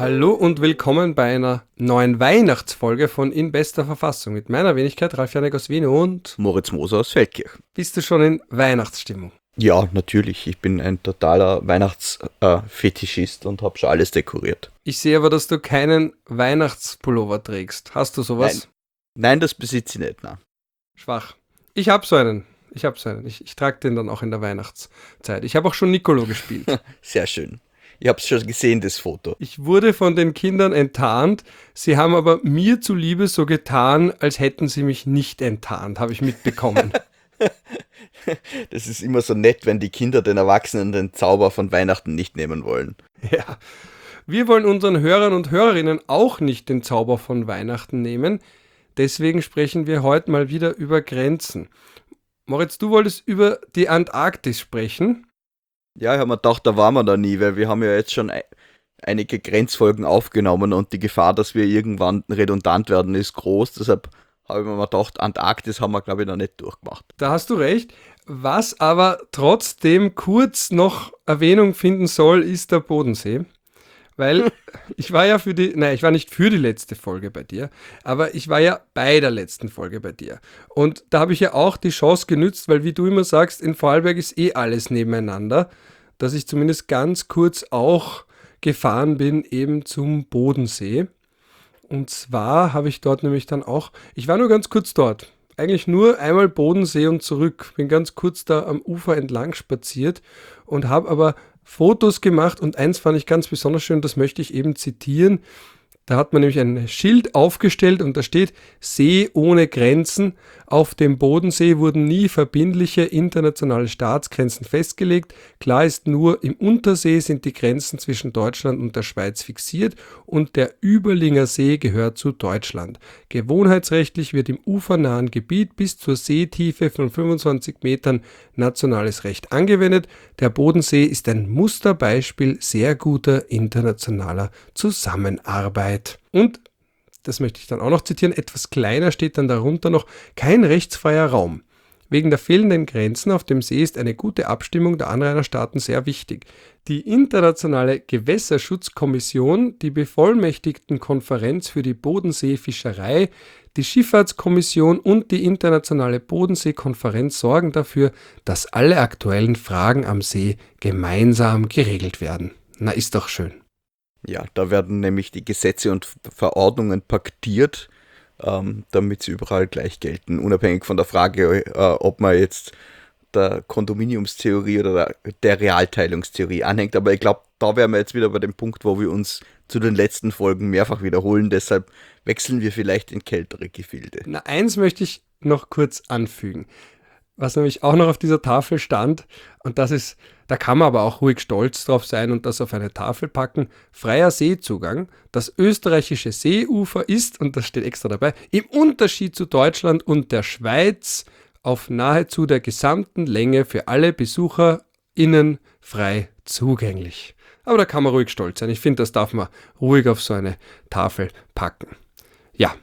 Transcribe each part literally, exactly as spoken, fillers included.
Hallo und willkommen bei einer neuen Weihnachtsfolge von In bester Verfassung mit meiner Wenigkeit Ralf Janek aus Wien und Moritz Moser aus Feldkirch. Bist du schon in Weihnachtsstimmung? Ja, natürlich. Ich bin ein totaler Weihnachtsfetischist äh, und habe schon alles dekoriert. Ich sehe aber, dass du keinen Weihnachtspullover trägst. Hast du sowas? Nein, Nein das besitze ich nicht. Nein. Schwach. Ich habe so einen. Ich habe so einen. Ich, ich trage den dann auch in der Weihnachtszeit. Ich habe auch schon Nicolo gespielt. Sehr schön. Ich habe es schon gesehen, das Foto. Ich wurde von den Kindern enttarnt. Sie haben aber mir zuliebe so getan, als hätten sie mich nicht enttarnt, habe ich mitbekommen. Das ist immer so nett, wenn die Kinder den Erwachsenen den Zauber von Weihnachten nicht nehmen wollen. Ja, wir wollen unseren Hörern und Hörerinnen auch nicht den Zauber von Weihnachten nehmen. Deswegen sprechen wir heute mal wieder über Grenzen. Moritz, du wolltest über die Antarktis sprechen. Ja, ich habe mir gedacht, da waren wir noch nie, weil wir haben ja jetzt schon ein, einige Grenzfolgen aufgenommen und die Gefahr, dass wir irgendwann redundant werden, ist groß. Deshalb habe ich mir mal gedacht, Antarktis haben wir, glaube ich, noch nicht durchgemacht. Da hast du recht. Was aber trotzdem kurz noch Erwähnung finden soll, ist der Bodensee. Weil ich war ja für die, nein, ich war nicht für die letzte Folge bei dir, aber ich war ja bei der letzten Folge bei dir. Und da habe ich ja auch die Chance genützt, weil wie du immer sagst, in Vorarlberg ist eh alles nebeneinander, dass ich zumindest ganz kurz auch gefahren bin eben zum Bodensee. Und zwar habe ich dort nämlich dann auch, ich war nur ganz kurz dort, eigentlich nur einmal Bodensee und zurück, bin ganz kurz da am Ufer entlang spaziert und habe aber Fotos gemacht und eins fand ich ganz besonders schön, das möchte ich eben zitieren. Da hat man nämlich ein Schild aufgestellt und da steht: See ohne Grenzen. Auf dem Bodensee wurden nie verbindliche internationale Staatsgrenzen festgelegt. Klar ist nur, im Untersee sind die Grenzen zwischen Deutschland und der Schweiz fixiert und der Überlinger See gehört zu Deutschland. Gewohnheitsrechtlich wird im ufernahen Gebiet bis zur Seetiefe von fünfundzwanzig Metern nationales Recht angewendet. Der Bodensee ist ein Musterbeispiel sehr guter internationaler Zusammenarbeit. Und, das möchte ich dann auch noch zitieren, etwas kleiner steht dann darunter noch: kein rechtsfreier Raum. Wegen der fehlenden Grenzen auf dem See ist eine gute Abstimmung der Anrainerstaaten sehr wichtig. Die Internationale Gewässerschutzkommission, die Bevollmächtigtenkonferenz für die Bodenseefischerei, die Schifffahrtskommission und die Internationale Bodenseekonferenz sorgen dafür, dass alle aktuellen Fragen am See gemeinsam geregelt werden. Na, ist doch schön. Ja, da werden nämlich die Gesetze und Verordnungen paktiert, ähm, damit sie überall gleich gelten, unabhängig von der Frage, äh, ob man jetzt der Kondominiumstheorie oder der, der Realteilungstheorie anhängt. Aber ich glaube, da wären wir jetzt wieder bei dem Punkt, wo wir uns zu den letzten Folgen mehrfach wiederholen. Deshalb wechseln wir vielleicht in kältere Gefilde. Na, eins möchte ich noch kurz anfügen, was nämlich auch noch auf dieser Tafel stand, und das ist, da kann man aber auch ruhig stolz drauf sein und das auf eine Tafel packen: freier Seezugang. Das österreichische Seeufer ist, und das steht extra dabei, im Unterschied zu Deutschland und der Schweiz auf nahezu der gesamten Länge für alle BesucherInnen frei zugänglich. Aber da kann man ruhig stolz sein. Ich finde, das darf man ruhig auf so eine Tafel packen. Ja.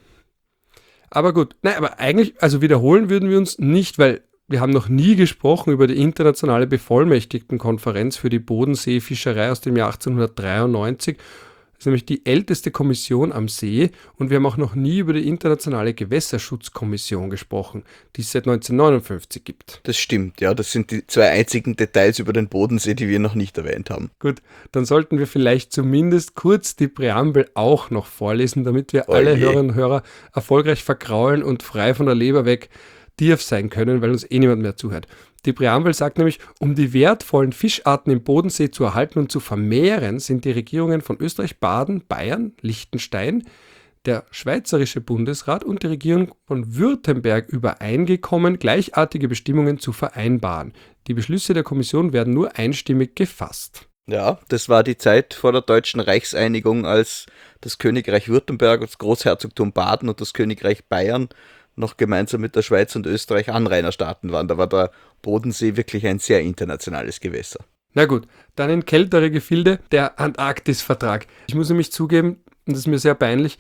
Aber gut, nein, aber eigentlich, also wiederholen würden wir uns nicht, weil wir haben noch nie gesprochen über die internationale Bevollmächtigtenkonferenz für die Bodenseefischerei aus dem Jahr achtzehnhundertdreiundneunzig. Das ist nämlich die älteste Kommission am See, und wir haben auch noch nie über die internationale Gewässerschutzkommission gesprochen, die es seit neunzehnhundertneunundfünfzig gibt. Das stimmt, ja, das sind die zwei einzigen Details über den Bodensee, die wir noch nicht erwähnt haben. Gut, dann sollten wir vielleicht zumindest kurz die Präambel auch noch vorlesen, damit wir Oh alle je. Hörerinnen und Hörer erfolgreich verkraulen und frei von der Leber weg tief sein können, weil uns eh niemand mehr zuhört. Die Präambel sagt nämlich: um die wertvollen Fischarten im Bodensee zu erhalten und zu vermehren, sind die Regierungen von Österreich, Baden, Bayern, Liechtenstein, der Schweizerische Bundesrat und die Regierung von Württemberg übereingekommen, gleichartige Bestimmungen zu vereinbaren. Die Beschlüsse der Kommission werden nur einstimmig gefasst. Ja, das war die Zeit vor der deutschen Reichseinigung, als das Königreich Württemberg, das Großherzogtum Baden und das Königreich Bayern noch gemeinsam mit der Schweiz und Österreich Anrainerstaaten waren. Da war der Bodensee wirklich ein sehr internationales Gewässer. Na gut, dann in kältere Gefilde, der Antarktis-Vertrag. Ich muss nämlich zugeben, und das ist mir sehr peinlich,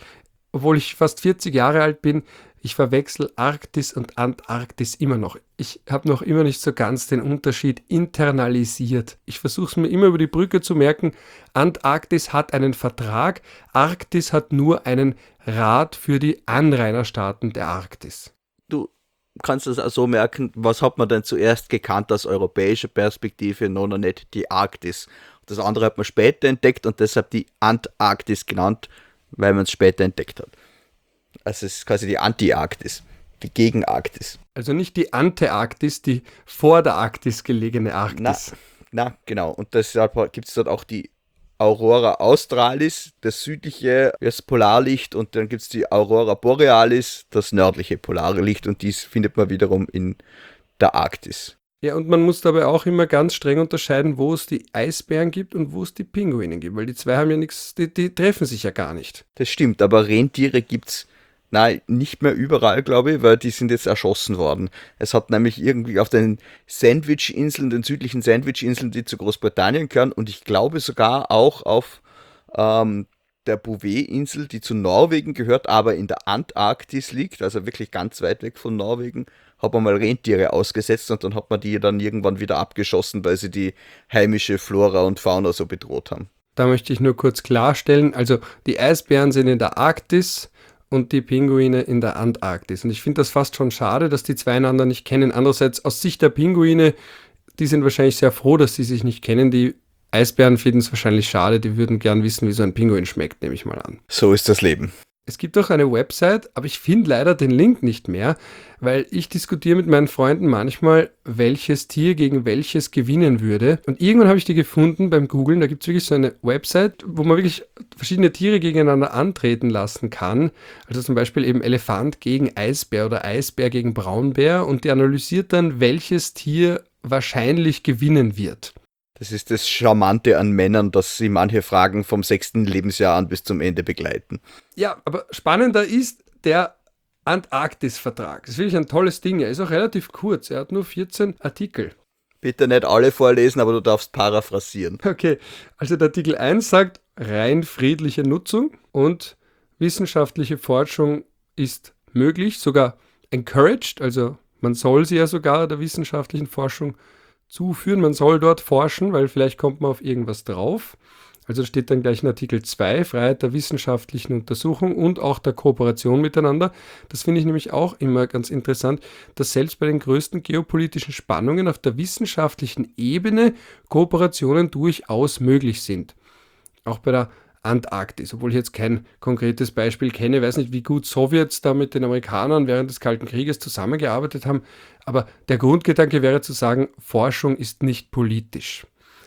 obwohl ich fast vierzig Jahre alt bin, ich verwechsel Arktis und Antarktis immer noch. Ich habe noch immer nicht so ganz den Unterschied internalisiert. Ich versuche es mir immer über die Brücke zu merken. Antarktis hat einen Vertrag, Arktis hat nur einen Rat für die Anrainerstaaten der Arktis. Du kannst das auch so merken, was hat man denn zuerst gekannt aus europäischer Perspektive, noch nicht die Arktis. Das andere hat man später entdeckt und deshalb die Antarktis genannt, weil man es später entdeckt hat. Also es ist quasi die Anti-Arktis, die Gegenarktis. Also nicht die Antarktis, die vor der Arktis gelegene Arktis. Na, na genau. Und deshalb gibt es dort auch die Aurora Australis, das südliche, das Polarlicht, und dann gibt es die Aurora Borealis, das nördliche Polarlicht, und dies findet man wiederum in der Arktis. Ja, und man muss dabei auch immer ganz streng unterscheiden, wo es die Eisbären gibt und wo es die Pinguine gibt, weil die zwei haben ja nichts, die, die treffen sich ja gar nicht. Das stimmt, aber Rentiere gibt es nicht mehr überall, glaube ich, weil die sind jetzt erschossen worden. Es hat nämlich irgendwie auf den Sandwich-Inseln, den südlichen Sandwich-Inseln, die zu Großbritannien gehören, und ich glaube sogar auch auf ähm, der Bouvet-Insel, die zu Norwegen gehört, aber in der Antarktis liegt, also wirklich ganz weit weg von Norwegen, hat man mal Rentiere ausgesetzt und dann hat man die dann irgendwann wieder abgeschossen, weil sie die heimische Flora und Fauna so bedroht haben. Da möchte ich nur kurz klarstellen, also die Eisbären sind in der Arktis und die Pinguine in der Antarktis. Und ich finde das fast schon schade, dass die zwei einander nicht kennen. Andererseits aus Sicht der Pinguine, die sind wahrscheinlich sehr froh, dass sie sich nicht kennen. Die Eisbären finden es wahrscheinlich schade, die würden gern wissen, wie so ein Pinguin schmeckt, nehme ich mal an. So ist das Leben. Es gibt auch eine Website, aber ich finde leider den Link nicht mehr, weil ich diskutiere mit meinen Freunden manchmal, welches Tier gegen welches gewinnen würde. Und irgendwann habe ich die gefunden beim Googlen. Da gibt es wirklich so eine Website, wo man wirklich verschiedene Tiere gegeneinander antreten lassen kann. Also zum Beispiel eben Elefant gegen Eisbär oder Eisbär gegen Braunbär. Und die analysiert dann, welches Tier wahrscheinlich gewinnen wird. Das ist das Charmante an Männern, dass sie manche Fragen vom sechsten Lebensjahr an bis zum Ende begleiten. Ja, aber spannender ist der Antarktis-Vertrag. Das ist wirklich ein tolles Ding. Er ist auch relativ kurz. Er hat nur vierzehn Artikel. Bitte nicht alle vorlesen, aber du darfst paraphrasieren. Okay, also der Artikel eins sagt, rein friedliche Nutzung und wissenschaftliche Forschung ist möglich, sogar encouraged, also man soll sie ja sogar der wissenschaftlichen Forschung zuführen, man soll dort forschen, weil vielleicht kommt man auf irgendwas drauf. Also steht dann gleich in Artikel zwei, Freiheit der wissenschaftlichen Untersuchung und auch der Kooperation miteinander. Das finde ich nämlich auch immer ganz interessant, dass selbst bei den größten geopolitischen Spannungen auf der wissenschaftlichen Ebene Kooperationen durchaus möglich sind. Auch bei der Antarktis, obwohl ich jetzt kein konkretes Beispiel kenne, weiß nicht, wie gut Sowjets da mit den Amerikanern während des Kalten Krieges zusammengearbeitet haben, aber der Grundgedanke wäre zu sagen, Forschung ist nicht politisch.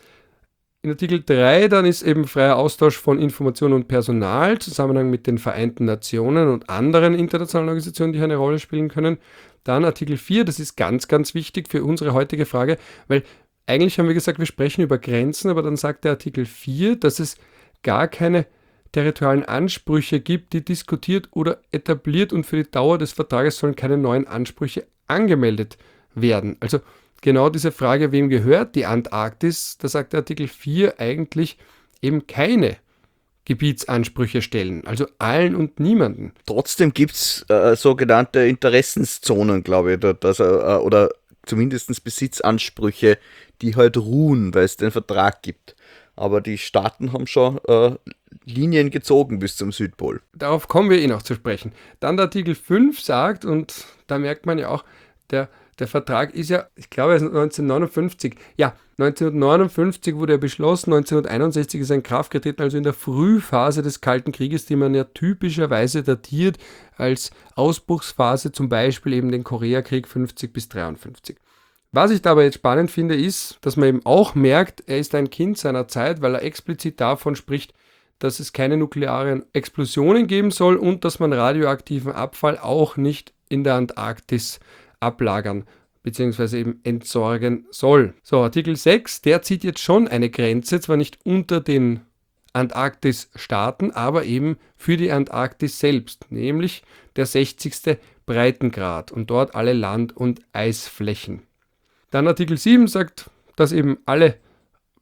In Artikel drei dann ist eben freier Austausch von Informationen und Personal, Zusammenhang mit den Vereinten Nationen und anderen internationalen Organisationen, die hier eine Rolle spielen können. Dann Artikel vier, das ist ganz, ganz wichtig für unsere heutige Frage, weil eigentlich haben wir gesagt, wir sprechen über Grenzen, aber dann sagt der Artikel vier, dass es gar keine territorialen Ansprüche gibt, die diskutiert oder etabliert, und für die Dauer des Vertrages sollen keine neuen Ansprüche angemeldet werden. Also genau diese Frage, wem gehört die Antarktis, da sagt der Artikel vier eigentlich eben keine Gebietsansprüche stellen, also allen und niemanden. Trotzdem gibt es äh, sogenannte Interessenszonen, glaube ich, dort, also, äh, oder zumindest Besitzansprüche, die halt ruhen, weil es den Vertrag gibt. Aber die Staaten haben schon äh, Linien gezogen bis zum Südpol. Darauf kommen wir eh noch zu sprechen. Dann der Artikel fünf sagt, und da merkt man ja auch, der, der Vertrag ist ja, ich glaube, er ist neunzehnhundertneunundfünfzig. Ja, neunzehnhundertneunundfünfzig wurde er beschlossen, neunzehnhunderteinundsechzig ist er in Kraft getreten, also in der Frühphase des Kalten Krieges, die man ja typischerweise datiert als Ausbruchsphase, zum Beispiel eben den Koreakrieg fünfzig bis dreiundfünfzig. Was ich dabei jetzt spannend finde, ist, dass man eben auch merkt, er ist ein Kind seiner Zeit, weil er explizit davon spricht, dass es keine nuklearen Explosionen geben soll und dass man radioaktiven Abfall auch nicht in der Antarktis ablagern bzw. eben entsorgen soll. So, Artikel sechs, der zieht jetzt schon eine Grenze, zwar nicht unter den Antarktis-Staaten, aber eben für die Antarktis selbst, nämlich der sechzigste Breitengrad und dort alle Land- und Eisflächen. Dann Artikel sieben sagt, dass eben alle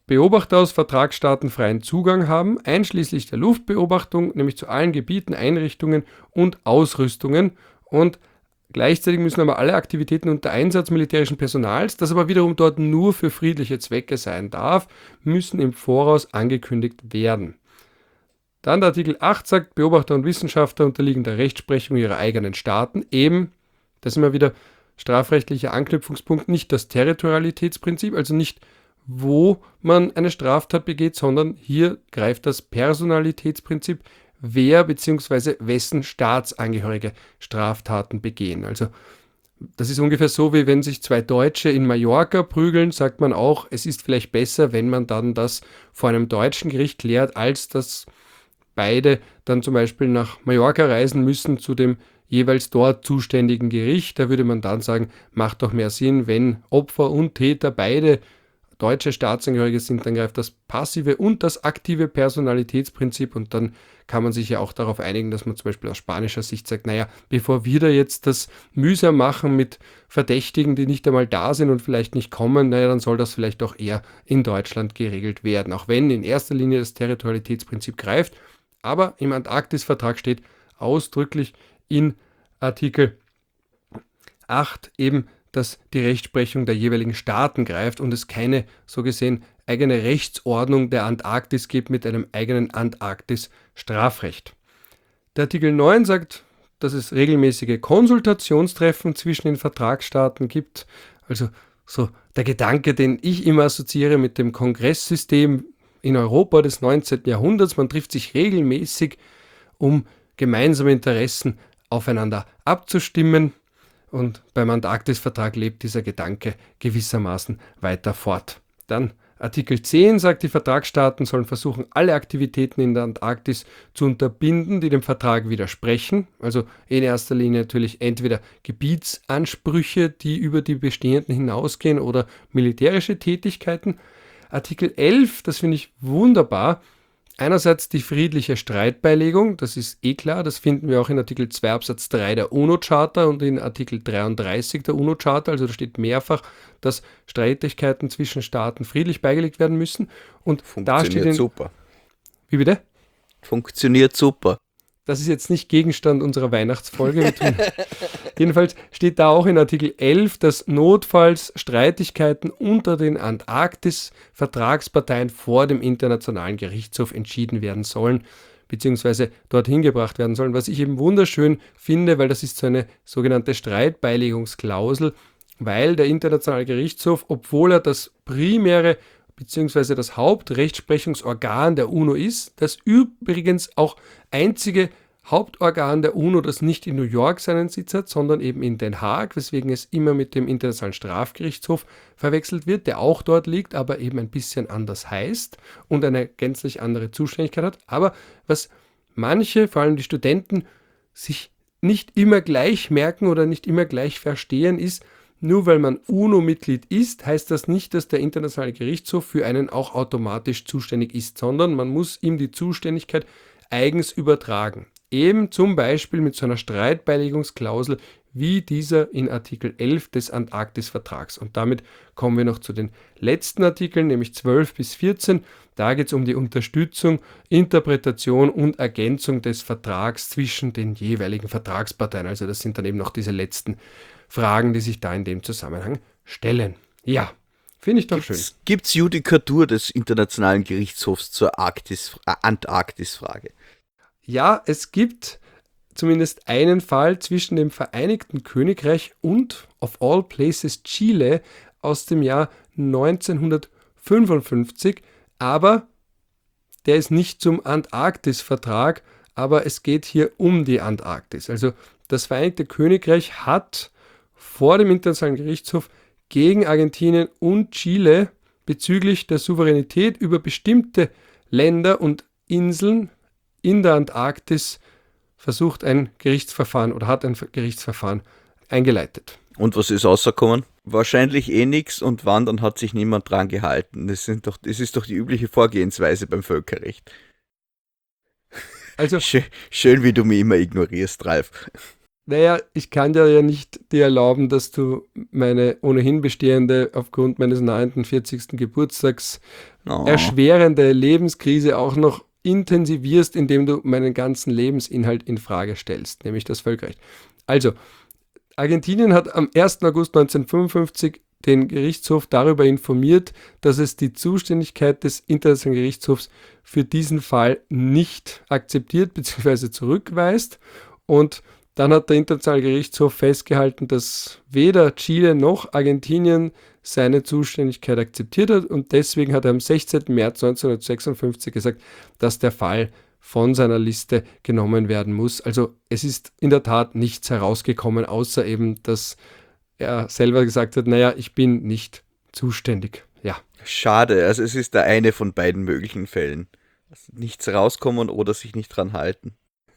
Beobachter aus Vertragsstaaten freien Zugang haben, einschließlich der Luftbeobachtung, nämlich zu allen Gebieten, Einrichtungen und Ausrüstungen. Und gleichzeitig müssen aber alle Aktivitäten unter Einsatz militärischen Personals, das aber wiederum dort nur für friedliche Zwecke sein darf, müssen im Voraus angekündigt werden. Dann der Artikel acht sagt, Beobachter und Wissenschaftler unterliegen der Rechtsprechung ihrer eigenen Staaten. Eben, das ist immer wieder strafrechtlicher Anknüpfungspunkt, nicht das Territorialitätsprinzip, also nicht wo man eine Straftat begeht, sondern hier greift das Personalitätsprinzip, wer bzw. wessen Staatsangehörige Straftaten begehen. Also das ist ungefähr so, wie wenn sich zwei Deutsche in Mallorca prügeln, sagt man auch, es ist vielleicht besser, wenn man dann das vor einem deutschen Gericht klärt, als dass beide dann zum Beispiel nach Mallorca reisen müssen zu dem jeweils dort zuständigen Gericht. Da würde man dann sagen, macht doch mehr Sinn, wenn Opfer und Täter beide deutsche Staatsangehörige sind, dann greift das passive und das aktive Personalitätsprinzip und dann kann man sich ja auch darauf einigen, dass man zum Beispiel aus spanischer Sicht sagt, naja, bevor wir da jetzt das mühsam machen mit Verdächtigen, die nicht einmal da sind und vielleicht nicht kommen, naja, dann soll das vielleicht auch eher in Deutschland geregelt werden, auch wenn in erster Linie das Territorialitätsprinzip greift, aber im Antarktis-Vertrag steht ausdrücklich in Artikel acht eben, dass die Rechtsprechung der jeweiligen Staaten greift und es keine, so gesehen, eigene Rechtsordnung der Antarktis gibt mit einem eigenen Antarktis-Strafrecht. Der Artikel neun sagt, dass es regelmäßige Konsultationstreffen zwischen den Vertragsstaaten gibt. Also so der Gedanke, den ich immer assoziiere mit dem Kongresssystem in Europa des neunzehnten Jahrhunderts. Man trifft sich regelmäßig, um gemeinsame Interessen aufeinander abzustimmen. Und beim Antarktis-Vertrag lebt dieser Gedanke gewissermaßen weiter fort. Dann Artikel zehn sagt, die Vertragsstaaten sollen versuchen, alle Aktivitäten in der Antarktis zu unterbinden, die dem Vertrag widersprechen. Also in erster Linie natürlich entweder Gebietsansprüche, die über die bestehenden hinausgehen, oder militärische Tätigkeiten. Artikel elf, das finde ich wunderbar. Einerseits die friedliche Streitbeilegung, das ist eh klar, das finden wir auch in Artikel zwei Absatz drei der UNO-Charta und in Artikel dreiunddreißig der UNO-Charta, also da steht mehrfach, dass Streitigkeiten zwischen Staaten friedlich beigelegt werden müssen. Und da steht in, super. Wie bitte? Funktioniert super. Das ist jetzt nicht Gegenstand unserer Weihnachtsfolge. Jedenfalls steht da auch in Artikel elf, dass notfalls Streitigkeiten unter den Antarktis-Vertragsparteien vor dem Internationalen Gerichtshof entschieden werden sollen, beziehungsweise dorthin gebracht werden sollen. Was ich eben wunderschön finde, weil das ist so eine sogenannte Streitbeilegungsklausel, weil der Internationale Gerichtshof, obwohl er das primäre beziehungsweise das Hauptrechtsprechungsorgan der UNO ist, das übrigens auch einzige Hauptorgan der UNO, das nicht in New York seinen Sitz hat, sondern eben in Den Haag, weswegen es immer mit dem Internationalen Strafgerichtshof verwechselt wird, der auch dort liegt, aber eben ein bisschen anders heißt und eine gänzlich andere Zuständigkeit hat. Aber was manche, vor allem die Studenten, sich nicht immer gleich merken oder nicht immer gleich verstehen, ist, nur weil man UNO-Mitglied ist, heißt das nicht, dass der Internationale Gerichtshof für einen auch automatisch zuständig ist, sondern man muss ihm die Zuständigkeit eigens übertragen. Eben zum Beispiel mit so einer Streitbeilegungsklausel wie dieser in Artikel elf des Antarktis-Vertrags. Und damit kommen wir noch zu den letzten Artikeln, nämlich zwölf bis vierzehn. Da geht es um die Unterstützung, Interpretation und Ergänzung des Vertrags zwischen den jeweiligen Vertragsparteien. Also das sind dann eben noch diese letzten Fragen, die sich da in dem Zusammenhang stellen. Ja, finde ich doch gibt's, schön. Gibt es Judikatur des Internationalen Gerichtshofs zur Arktis, äh, Antarktis-Frage? Ja, es gibt zumindest einen Fall zwischen dem Vereinigten Königreich und, of all places, Chile aus dem Jahr neunzehnhundertfünfundfünfzig, aber der ist nicht zum Antarktis-Vertrag, aber es geht hier um die Antarktis. Also das Vereinigte Königreich hat vor dem Internationalen Gerichtshof gegen Argentinien und Chile bezüglich der Souveränität über bestimmte Länder und Inseln in der Antarktis versucht ein Gerichtsverfahren oder hat ein Gerichtsverfahren eingeleitet. Und was ist rausgekommen? Wahrscheinlich eh nichts, und wann, dann hat sich niemand dran gehalten. Das, sind doch, das ist doch die übliche Vorgehensweise beim Völkerrecht. Also, schön, schön, wie du mich immer ignorierst, Ralf. Naja, ich kann dir ja nicht dir erlauben, dass du meine ohnehin bestehende, aufgrund meines neunundvierzigsten Geburtstags Oh. erschwerende Lebenskrise auch noch intensivierst, indem du meinen ganzen Lebensinhalt in Frage stellst, nämlich das Völkerrecht. Also, Argentinien hat am ersten August neunzehnhundertfünfundfünfzig den Gerichtshof darüber informiert, dass es die Zuständigkeit des Internationalen Gerichtshofs für diesen Fall nicht akzeptiert bzw. zurückweist. Und dann hat der Internationale Gerichtshof festgehalten, dass weder Chile noch Argentinien seine Zuständigkeit akzeptiert hat, und deswegen hat er am sechzehnten März neunzehnhundertsechsundfünfzig gesagt, dass der Fall von seiner Liste genommen werden muss. Also es ist in der Tat nichts herausgekommen, außer eben, dass er selber gesagt hat, naja, ich bin nicht zuständig. Ja. Schade, also es ist der eine von beiden möglichen Fällen. Nichts rauskommen oder sich nicht dran halten.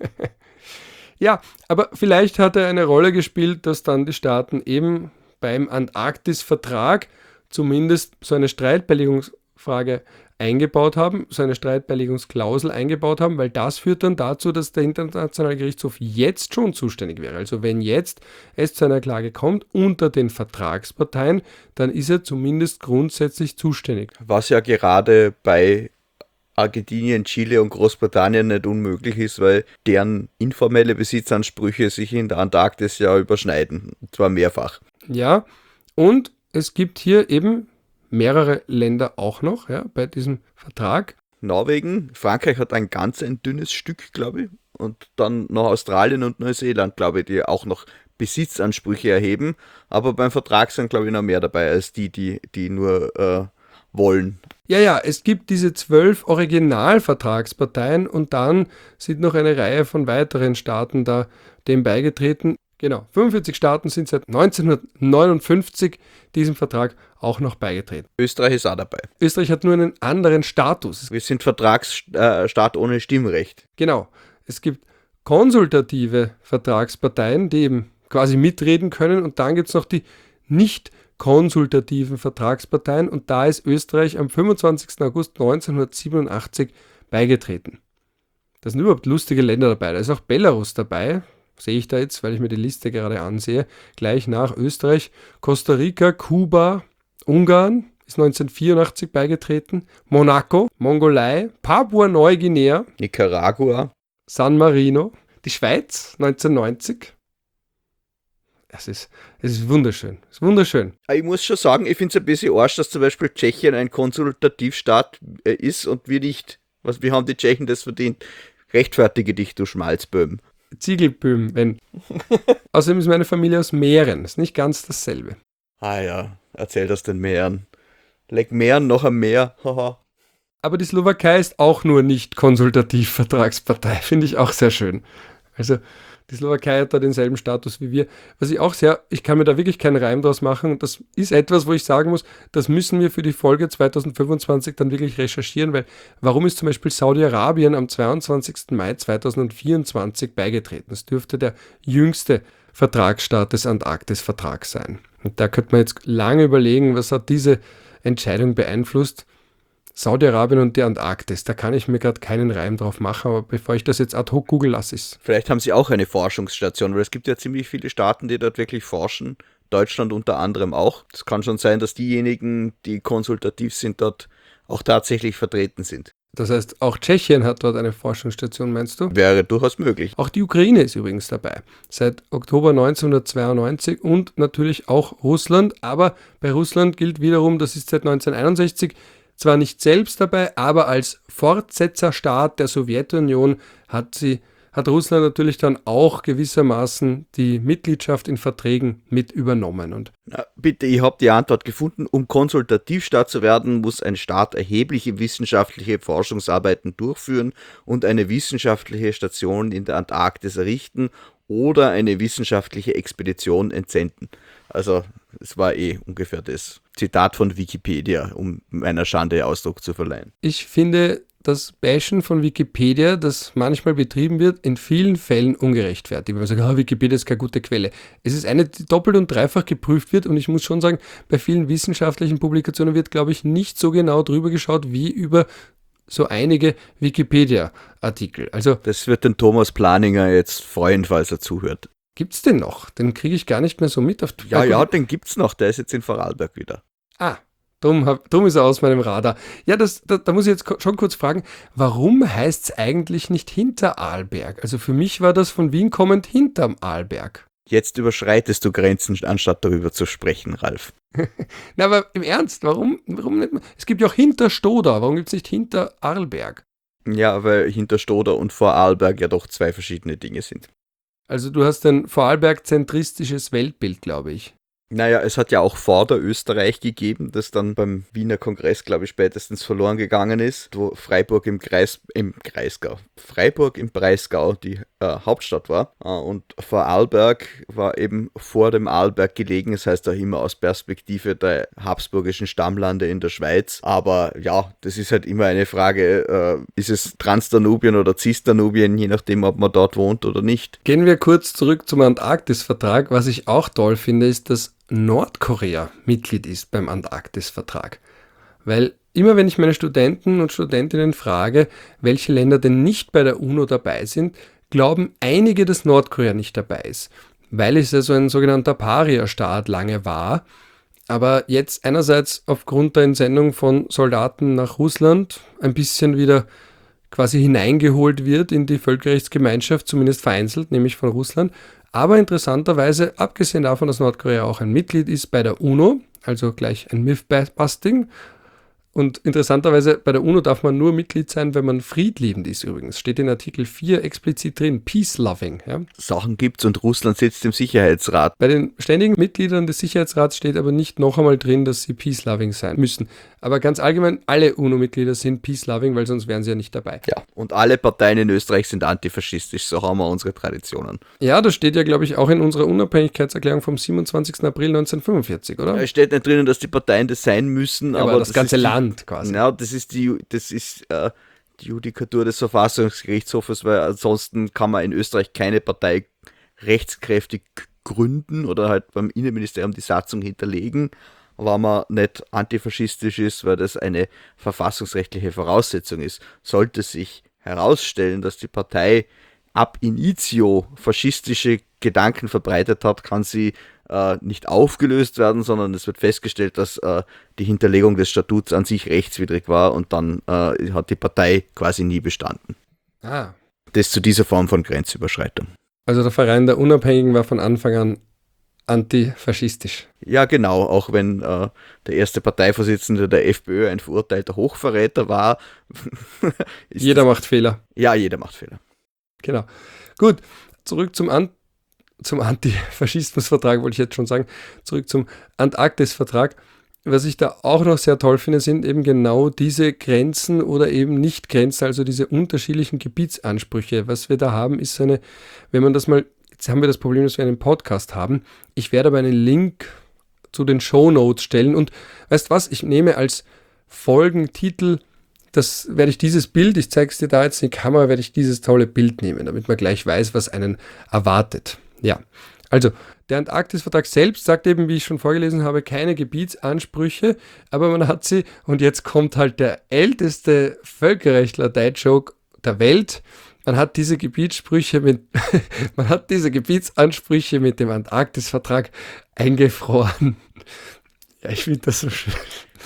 Ja, aber vielleicht hat er eine Rolle gespielt, dass dann die Staaten eben beim Antarktis-Vertrag zumindest so eine Streitbeilegungsfrage eingebaut haben, so eine Streitbeilegungsklausel eingebaut haben, weil das führt dann dazu, dass der Internationale Gerichtshof jetzt schon zuständig wäre. Also wenn jetzt es zu einer Klage kommt unter den Vertragsparteien, dann ist er zumindest grundsätzlich zuständig. Was ja gerade bei Argentinien, Chile und Großbritannien nicht unmöglich ist, weil deren informelle Besitzansprüche sich in der Antarktis ja überschneiden, und zwar mehrfach. Ja, und es gibt hier eben mehrere Länder auch noch, ja, bei diesem Vertrag. Norwegen, Frankreich hat ein ganz ein dünnes Stück, glaube ich, und dann noch Australien und Neuseeland, glaube ich, die auch noch Besitzansprüche erheben, aber beim Vertrag sind, glaube ich, noch mehr dabei als die, die, die nur äh, wollen. Ja, ja, es gibt diese zwölf Originalvertragsparteien und dann sind noch eine Reihe von weiteren Staaten da dem beigetreten. Genau, fünfundvierzig Staaten sind seit neunzehnhundertneunundfünfzig diesem Vertrag auch noch beigetreten. Österreich ist auch dabei. Österreich hat nur einen anderen Status. Wir sind Vertragsstaat ohne Stimmrecht. Genau, es gibt konsultative Vertragsparteien, die eben quasi mitreden können, und dann gibt es noch die nicht konsultativen Vertragsparteien, und da ist Österreich am fünfundzwanzigsten August neunzehnhundertsiebenundachtzig beigetreten. Da sind überhaupt lustige Länder dabei. Da ist auch Belarus dabei, sehe ich da jetzt, weil ich mir die Liste gerade ansehe, gleich nach Österreich. Costa Rica, Kuba, Ungarn ist neunzehnhundertvierundachtzig beigetreten, Monaco, Mongolei, Papua-Neuguinea, Nicaragua, San Marino, die Schweiz neunzehnhundertneunzig. Es ist, es ist wunderschön. Es ist wunderschön. Ich muss schon sagen, ich finde es ein bisschen arsch, dass zum Beispiel Tschechien ein Konsultativstaat ist und wir nicht. Was, wie haben die Tschechen das verdient? Rechtfertige dich, du Schmalzböhm. Ziegelböhm, wenn. Außerdem ist meine Familie aus Mähren. Ist nicht ganz dasselbe. Ah ja, erzähl das den Mähren. Leck Mähren noch am Meer. Haha. Aber die Slowakei ist auch nur nicht Konsultativvertragspartei. Finde ich auch sehr schön. Also die Slowakei hat da denselben Status wie wir. Was ich auch sehr, ich kann mir da wirklich keinen Reim draus machen. Und das ist etwas, wo ich sagen muss, das müssen wir für die Folge zweitausendfünfundzwanzig dann wirklich recherchieren, weil warum ist zum Beispiel Saudi-Arabien am zweiundzwanzigsten Mai zweitausendvierundzwanzig beigetreten? Das dürfte der jüngste Vertragsstaat des Antarktis-Vertrags sein. Und da könnte man jetzt lange überlegen, was hat diese Entscheidung beeinflusst. Saudi-Arabien und die Antarktis, da kann ich mir gerade keinen Reim drauf machen, aber bevor ich das jetzt ad hoc google, lasse ich es. Vielleicht haben sie auch eine Forschungsstation, weil es gibt ja ziemlich viele Staaten, die dort wirklich forschen. Deutschland unter anderem auch. Es kann schon sein, dass diejenigen, die konsultativ sind, dort auch tatsächlich vertreten sind. Das heißt, auch Tschechien hat dort eine Forschungsstation, meinst du? Wäre durchaus möglich. Auch die Ukraine ist übrigens dabei, seit Oktober neunzehnhundertzweiundneunzig, und natürlich auch Russland, aber bei Russland gilt wiederum, das ist seit neunzehnhunderteinundsechzig, zwar nicht selbst dabei, aber als Fortsetzerstaat der Sowjetunion hat sie, hat Russland natürlich dann auch gewissermaßen die Mitgliedschaft in Verträgen mit übernommen. Und Na, bitte, ich habe die Antwort gefunden. Um Konsultativstaat zu werden, muss ein Staat erhebliche wissenschaftliche Forschungsarbeiten durchführen und eine wissenschaftliche Station in der Antarktis errichten oder eine wissenschaftliche Expedition entsenden. Also es war eh ungefähr das Zitat von Wikipedia, um meiner Schande Ausdruck zu verleihen. ich finde das Bashen von Wikipedia, das manchmal betrieben wird, in vielen Fällen ungerechtfertigt. Wenn man sagt, ah, Wikipedia ist keine gute Quelle. Es ist eine, die doppelt und dreifach geprüft wird, und ich muss schon sagen, bei vielen wissenschaftlichen Publikationen wird, glaube ich, nicht so genau drüber geschaut wie über so einige Wikipedia-Artikel. Also Das wird den Thomas Planinger jetzt freuen, falls er zuhört. Gibt's den noch? Den kriege ich gar nicht mehr so mit auf Ja, ja, den gibt's noch. Der ist jetzt in Vorarlberg wieder. Ah, drum, hab, drum ist er aus meinem Radar. Ja, das, da, da muss ich jetzt ko- schon kurz fragen, warum heißt es eigentlich nicht Hinterarlberg? Also für mich war das von Wien kommend hinterm Arlberg. Jetzt überschreitest du Grenzen, anstatt darüber zu sprechen, Ralf. Na, aber im Ernst, warum, warum nicht? Es gibt ja auch Hinterstoder, warum gibt es nicht Hinterarlberg? Ja, weil Hinterstoder und Vorarlberg ja doch zwei verschiedene Dinge sind. Also du hast ein Vorarlberg-zentristisches Weltbild, glaube ich. Naja, es hat ja auch Vorderösterreich gegeben, das dann beim Wiener Kongress, glaube ich, spätestens verloren gegangen ist, wo Freiburg im Kreis, im Kreisgau, Freiburg im Breisgau die äh, Hauptstadt war. Äh, und Vorarlberg war eben vor dem Arlberg gelegen, das heißt auch immer aus Perspektive der habsburgischen Stammlande in der Schweiz. Aber ja, das ist halt immer eine Frage, äh, ist es Transdanubien oder Cisdanubien, je nachdem, ob man dort wohnt oder nicht. Gehen wir kurz zurück zum Antarktis-Vertrag. Was ich auch toll finde, ist, dass Nordkorea Mitglied ist beim Antarktis-Vertrag. Weil immer wenn ich meine Studenten und Studentinnen frage, welche Länder denn nicht bei der UNO dabei sind, glauben einige, dass Nordkorea nicht dabei ist. Weil es ja so ein sogenannter Paria-Staat lange war. Aber jetzt einerseits aufgrund der Entsendung von Soldaten nach Russland ein bisschen wieder quasi hineingeholt wird in die Völkerrechtsgemeinschaft, zumindest vereinzelt, nämlich von Russland. Aber interessanterweise, abgesehen davon, dass Nordkorea auch ein Mitglied ist bei der UNO, also gleich ein Myth-Busting. Und interessanterweise, bei der UNO darf man nur Mitglied sein, wenn man friedliebend ist übrigens. Steht in Artikel vier explizit drin, Peace-Loving. Ja. Sachen gibt's und Russland sitzt im Sicherheitsrat. Bei den ständigen Mitgliedern des Sicherheitsrats steht aber nicht noch einmal drin, dass sie Peace-Loving sein müssen. Aber ganz allgemein, alle UNO-Mitglieder sind Peace-Loving, weil sonst wären sie ja nicht dabei. Ja, und alle Parteien in Österreich sind antifaschistisch, so haben wir unsere Traditionen. Ja, das steht ja, glaube ich, auch in unserer Unabhängigkeitserklärung vom siebenundzwanzigsten April neunzehnhundertfünfundvierzig, oder? Es steht nicht drinnen, dass die Parteien das sein müssen, Ja, aber, aber das, das ganze ist die, Land quasi. Ja, das ist die, das ist äh, die Judikatur des Verfassungsgerichtshofes, weil ansonsten kann man in Österreich keine Partei rechtskräftig gründen oder halt beim Innenministerium die Satzung hinterlegen, weil man nicht antifaschistisch ist, weil das eine verfassungsrechtliche Voraussetzung ist. Sollte sich herausstellen, dass die Partei ab initio faschistische Gedanken verbreitet hat, kann sie äh, nicht aufgelöst werden, sondern es wird festgestellt, dass äh, die Hinterlegung des Statuts an sich rechtswidrig war und dann äh, hat die Partei quasi nie bestanden. Ah. Das zu dieser Form von Grenzüberschreitung. Also der Verein der Unabhängigen war von Anfang an antifaschistisch. Ja, genau, auch wenn äh, der erste Parteivorsitzende der FPÖ ein verurteilter Hochverräter war. Jeder das, macht Fehler. Ja, jeder macht Fehler. Genau. Gut, zurück zum, An- zum Antifaschismusvertrag, wollte ich jetzt schon sagen. Zurück zum Antarktis-Vertrag. Was ich da auch noch sehr toll finde, sind eben genau diese Grenzen oder eben Nicht-Grenzen, also diese unterschiedlichen Gebietsansprüche. Was wir da haben, ist eine, wenn man das mal, jetzt haben wir das Problem, dass wir einen Podcast haben. Ich werde aber einen Link zu den Shownotes stellen und weißt was, ich nehme als Folgentitel, das werde ich dieses Bild, ich zeige es dir da jetzt in die Kamera, werde ich dieses tolle Bild nehmen, damit man gleich weiß, was einen erwartet. Ja, also der Antarktis-Vertrag selbst sagt eben, wie ich schon vorgelesen habe, keine Gebietsansprüche, aber man hat sie, und jetzt kommt halt der älteste Völkerrechtler-Dad-Joke der Welt, man hat diese Gebietssprüche mit, man hat diese Gebietsansprüche mit dem Antarktis-Vertrag eingefroren. Ja, ich finde das so schön.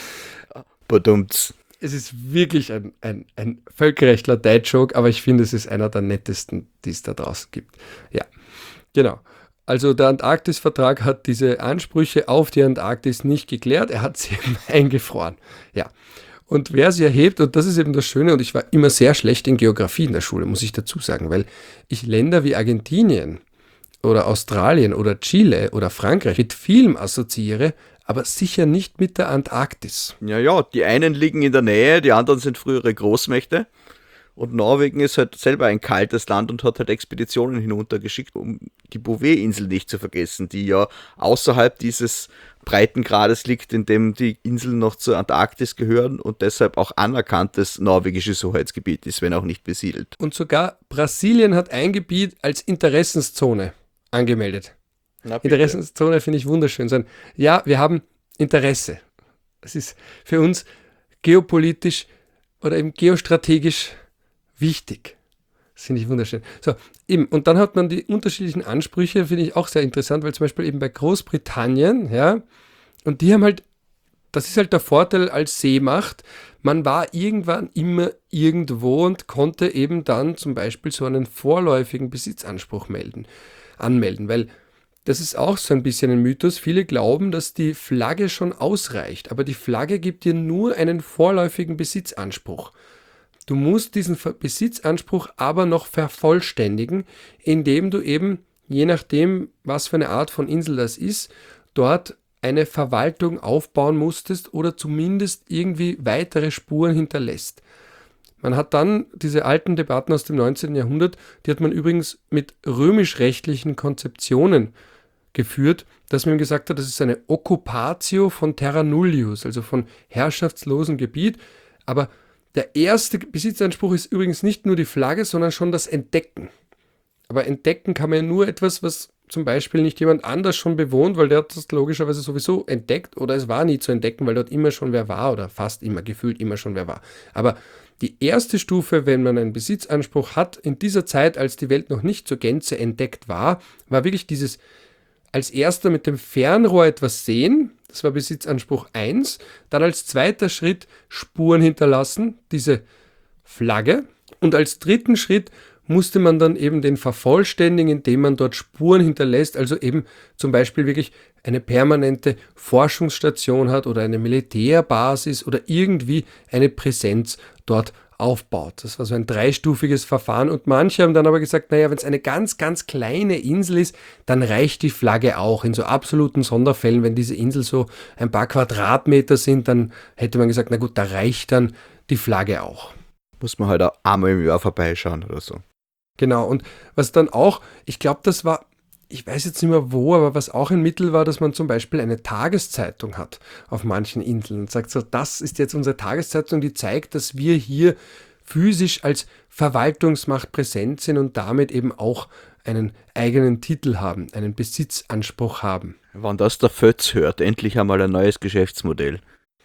Badumts. Es ist wirklich ein, ein, ein Völkerrechtler-Dad-Joke, aber ich finde, es ist einer der nettesten, die es da draußen gibt. Ja, genau. Also der Antarktis-Vertrag hat diese Ansprüche auf die Antarktis nicht geklärt, er hat sie eben eingefroren. Ja. Und wer sie erhebt, und das ist eben das Schöne, und ich war immer sehr schlecht in Geografie in der Schule, muss ich dazu sagen, weil ich Länder wie Argentinien oder Australien oder Chile oder Frankreich mit vielem assoziiere, aber sicher nicht mit der Antarktis. Ja, ja, die einen liegen in der Nähe, die anderen sind frühere Großmächte. Und Norwegen ist halt selber ein kaltes Land und hat halt Expeditionen hinuntergeschickt, um die Bouvet-Insel nicht zu vergessen, die ja außerhalb dieses Breitengrades liegt, in dem die Inseln noch zur Antarktis gehören und deshalb auch anerkanntes norwegisches Hoheitsgebiet ist, wenn auch nicht besiedelt. Und sogar Brasilien hat ein Gebiet als Interessenszone angemeldet. Interessenszone finde ich wunderschön. Sein. Ja, wir haben Interesse. Das ist für uns geopolitisch oder eben geostrategisch wichtig. Das finde ich wunderschön. So, eben, und dann hat man die unterschiedlichen Ansprüche, finde ich auch sehr interessant, weil zum Beispiel eben bei Großbritannien, ja, und die haben halt, das ist halt der Vorteil als Seemacht, man war irgendwann immer irgendwo und konnte eben dann zum Beispiel so einen vorläufigen Besitzanspruch melden, anmelden, weil das ist auch so ein bisschen ein Mythos. Viele glauben, dass die Flagge schon ausreicht, aber die Flagge gibt dir nur einen vorläufigen Besitzanspruch. Du musst diesen Besitzanspruch aber noch vervollständigen, indem du eben, je nachdem, was für eine Art von Insel das ist, dort eine Verwaltung aufbauen musstest oder zumindest irgendwie weitere Spuren hinterlässt. Man hat dann diese alten Debatten aus dem neunzehnten Jahrhundert, die hat man übrigens mit römisch-rechtlichen Konzeptionen geführt, dass man gesagt hat, das ist eine Occupatio von terra nullius, also von herrschaftslosem Gebiet. Aber der erste Besitzanspruch ist übrigens nicht nur die Flagge, sondern schon das Entdecken. Aber entdecken kann man ja nur etwas, was zum Beispiel nicht jemand anders schon bewohnt, weil der hat das logischerweise sowieso entdeckt oder es war nie zu entdecken, weil dort immer schon wer war oder fast immer, gefühlt immer schon wer war. Aber die erste Stufe, wenn man einen Besitzanspruch hat, in dieser Zeit, als die Welt noch nicht zur Gänze entdeckt war, war wirklich dieses als erster mit dem Fernrohr etwas sehen, das war Besitzanspruch eins, dann als zweiter Schritt Spuren hinterlassen, diese Flagge, und als dritten Schritt musste man dann eben den vervollständigen, indem man dort Spuren hinterlässt, also eben zum Beispiel wirklich eine permanente Forschungsstation hat oder eine Militärbasis oder irgendwie eine Präsenz dort aufbaut. Das war so ein dreistufiges Verfahren und manche haben dann aber gesagt, naja, wenn es eine ganz, ganz kleine Insel ist, dann reicht die Flagge auch. In so absoluten Sonderfällen, wenn diese Insel so ein paar Quadratmeter sind, dann hätte man gesagt, na gut, da reicht dann die Flagge auch. Muss man halt auch einmal im Jahr vorbeischauen oder so. Genau, und was dann auch, ich glaube, das war, ich weiß jetzt nicht mehr wo, aber was auch ein Mittel war, dass man zum Beispiel eine Tageszeitung hat auf manchen Inseln und sagt so, das ist jetzt unsere Tageszeitung, die zeigt, dass wir hier physisch als Verwaltungsmacht präsent sind und damit eben auch einen eigenen Titel haben, einen Besitzanspruch haben. Wenn das der Fötz hört, endlich einmal ein neues Geschäftsmodell.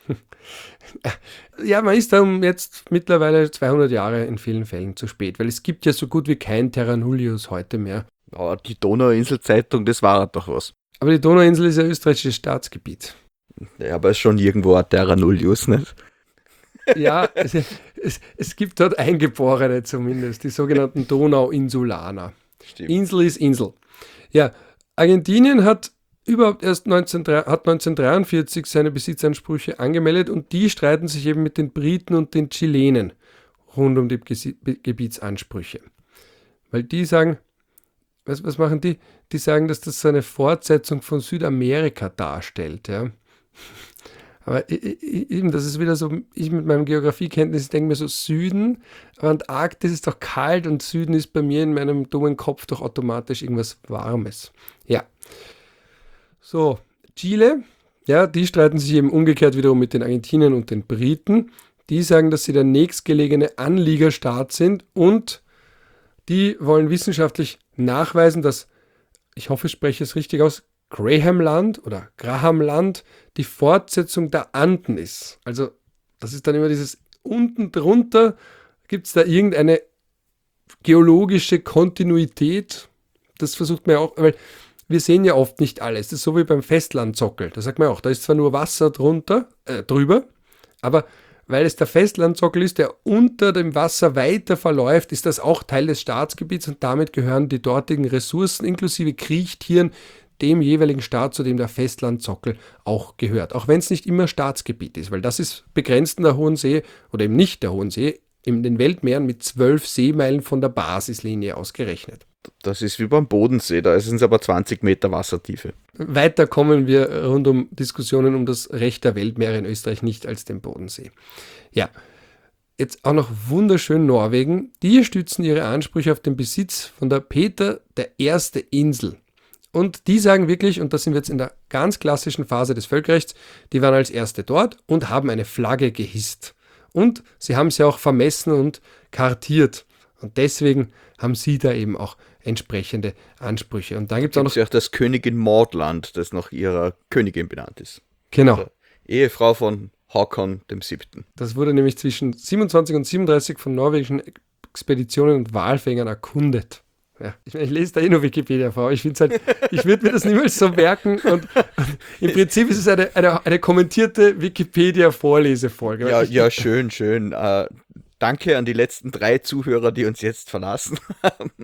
Ja, man ist da um jetzt mittlerweile zweihundert Jahre in vielen Fällen zu spät, weil es gibt ja so gut wie kein Terra Nullius heute mehr. Aber die Donauinsel-Zeitung, das war doch was. Aber die Donauinsel ist ja österreichisches Staatsgebiet. Ja, aber es ist schon irgendwo ein Terra Nullius, nicht? Ja, es, es, es gibt dort Eingeborene zumindest, die sogenannten Donauinsulaner. Stimmt. Insel ist Insel. Ja, Argentinien hat überhaupt erst neunzehn, hat neunzehnhundertdreiundvierzig seine Besitzansprüche angemeldet und die streiten sich eben mit den Briten und den Chilenen rund um die Gebietsansprüche. Weil die sagen, was, was machen die? Die sagen, dass das so eine Fortsetzung von Südamerika darstellt. Ja. Aber eben, das ist wieder so, ich mit meinem Geografiekenntnis denke mir so, Süden, aber Antarktis ist doch kalt und Süden ist bei mir in meinem dummen Kopf doch automatisch irgendwas Warmes. Ja. So, Chile, ja, die streiten sich eben umgekehrt wiederum mit den Argentiniern und den Briten. Die sagen, dass sie der nächstgelegene Anliegerstaat sind und die wollen wissenschaftlich nachweisen, dass, ich hoffe, ich spreche es richtig aus, Grahamland oder Grahamland die Fortsetzung der Anden ist. Also das ist dann immer dieses unten drunter, gibt es da irgendeine geologische Kontinuität? Das versucht man ja auch, weil wir sehen ja oft nicht alles. Das ist so wie beim Festlandsockel. Da sagt man auch, da ist zwar nur Wasser drunter, äh, drüber, aber weil es der Festlandsockel ist, der unter dem Wasser weiter verläuft, ist das auch Teil des Staatsgebiets und damit gehören die dortigen Ressourcen inklusive Kriechtieren dem jeweiligen Staat, zu dem der Festlandsockel auch gehört. Auch wenn es nicht immer Staatsgebiet ist, weil das ist begrenzt in der Hohen See oder eben nicht der Hohen See, in den Weltmeeren mit zwölf Seemeilen von der Basislinie ausgerechnet. Das ist wie beim Bodensee, da sind es aber zwanzig Meter Wassertiefe. Weiter kommen wir rund um Diskussionen um das Recht der Weltmeere in Österreich nicht als den Bodensee. Ja, jetzt auch noch wunderschön Norwegen. Die stützen ihre Ansprüche auf den Besitz von der Peter der erste Insel. Und die sagen wirklich, und da sind wir jetzt in der ganz klassischen Phase des Völkerrechts, die waren als Erste dort und haben eine Flagge gehisst. Und sie haben sie auch vermessen und kartiert. Und deswegen haben sie da eben auch entsprechende Ansprüche. Und dann gibt es auch noch ja auch das Königin Maudland, das nach ihrer Königin benannt ist. Genau. Also Ehefrau von Håkon dem Siebten. Das wurde nämlich zwischen siebenundzwanzig und siebenunddreißig von norwegischen Expeditionen und Walfängern erkundet. Ja, ich, ich lese da eh nur Wikipedia vor, aber ich finde halt, ich würde mir das niemals so merken und, und im Prinzip ist es eine, eine, eine kommentierte Wikipedia-Vorlesefolge. Ja, ich, ja, schön, schön. Äh, danke an die letzten drei Zuhörer, die uns jetzt verlassen haben.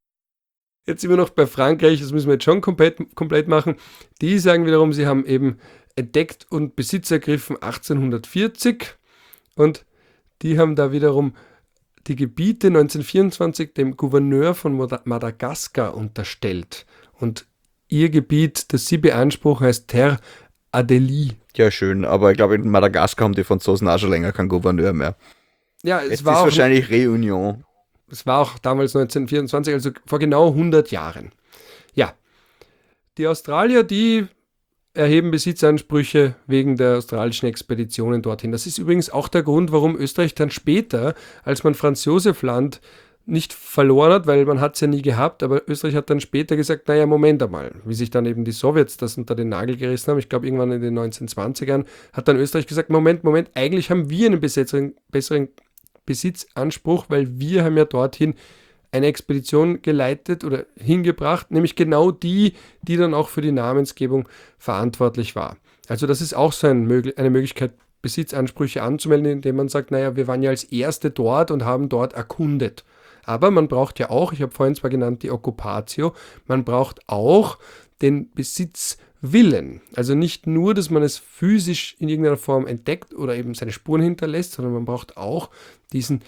Jetzt sind wir noch bei Frankreich, das müssen wir jetzt schon komplett, komplett machen. Die sagen wiederum, sie haben eben entdeckt und Besitz ergriffen achtzehnhundertvierzig und die haben da wiederum die Gebiete neunzehnhundertvierundzwanzig dem Gouverneur von Madagaskar unterstellt. Und ihr Gebiet, das sie beanspruchen, heißt Terre Adélie. Ja, schön, aber ich glaube, in Madagaskar haben die Franzosen auch schon länger keinen Gouverneur mehr. Ja, es Jetzt war ist auch, wahrscheinlich Réunion. Es war auch damals neunzehnhundertvierundzwanzig, also vor genau hundert Jahren. Ja, die Australier, die erheben Besitzansprüche wegen der australischen Expeditionen dorthin. Das ist übrigens auch der Grund, warum Österreich dann später, als man Franz Josef Land nicht verloren hat, weil man hat es ja nie gehabt, aber Österreich hat dann später gesagt, naja, Moment einmal, wie sich dann eben die Sowjets das unter den Nagel gerissen haben, ich glaube irgendwann in den neunzehnhundertzwanzigern, hat dann Österreich gesagt, Moment, Moment, eigentlich haben wir einen besseren, besseren Besitzanspruch, weil wir haben ja dorthin eine Expedition geleitet oder hingebracht, nämlich genau die, die dann auch für die Namensgebung verantwortlich war. Also das ist auch so ein, eine Möglichkeit, Besitzansprüche anzumelden, indem man sagt, naja, wir waren ja als Erste dort und haben dort erkundet. Aber man braucht ja auch, ich habe vorhin zwar genannt die Occupatio, man braucht auch den Besitzwillen. Also nicht nur, dass man es physisch in irgendeiner Form entdeckt oder eben seine Spuren hinterlässt, sondern man braucht auch diesen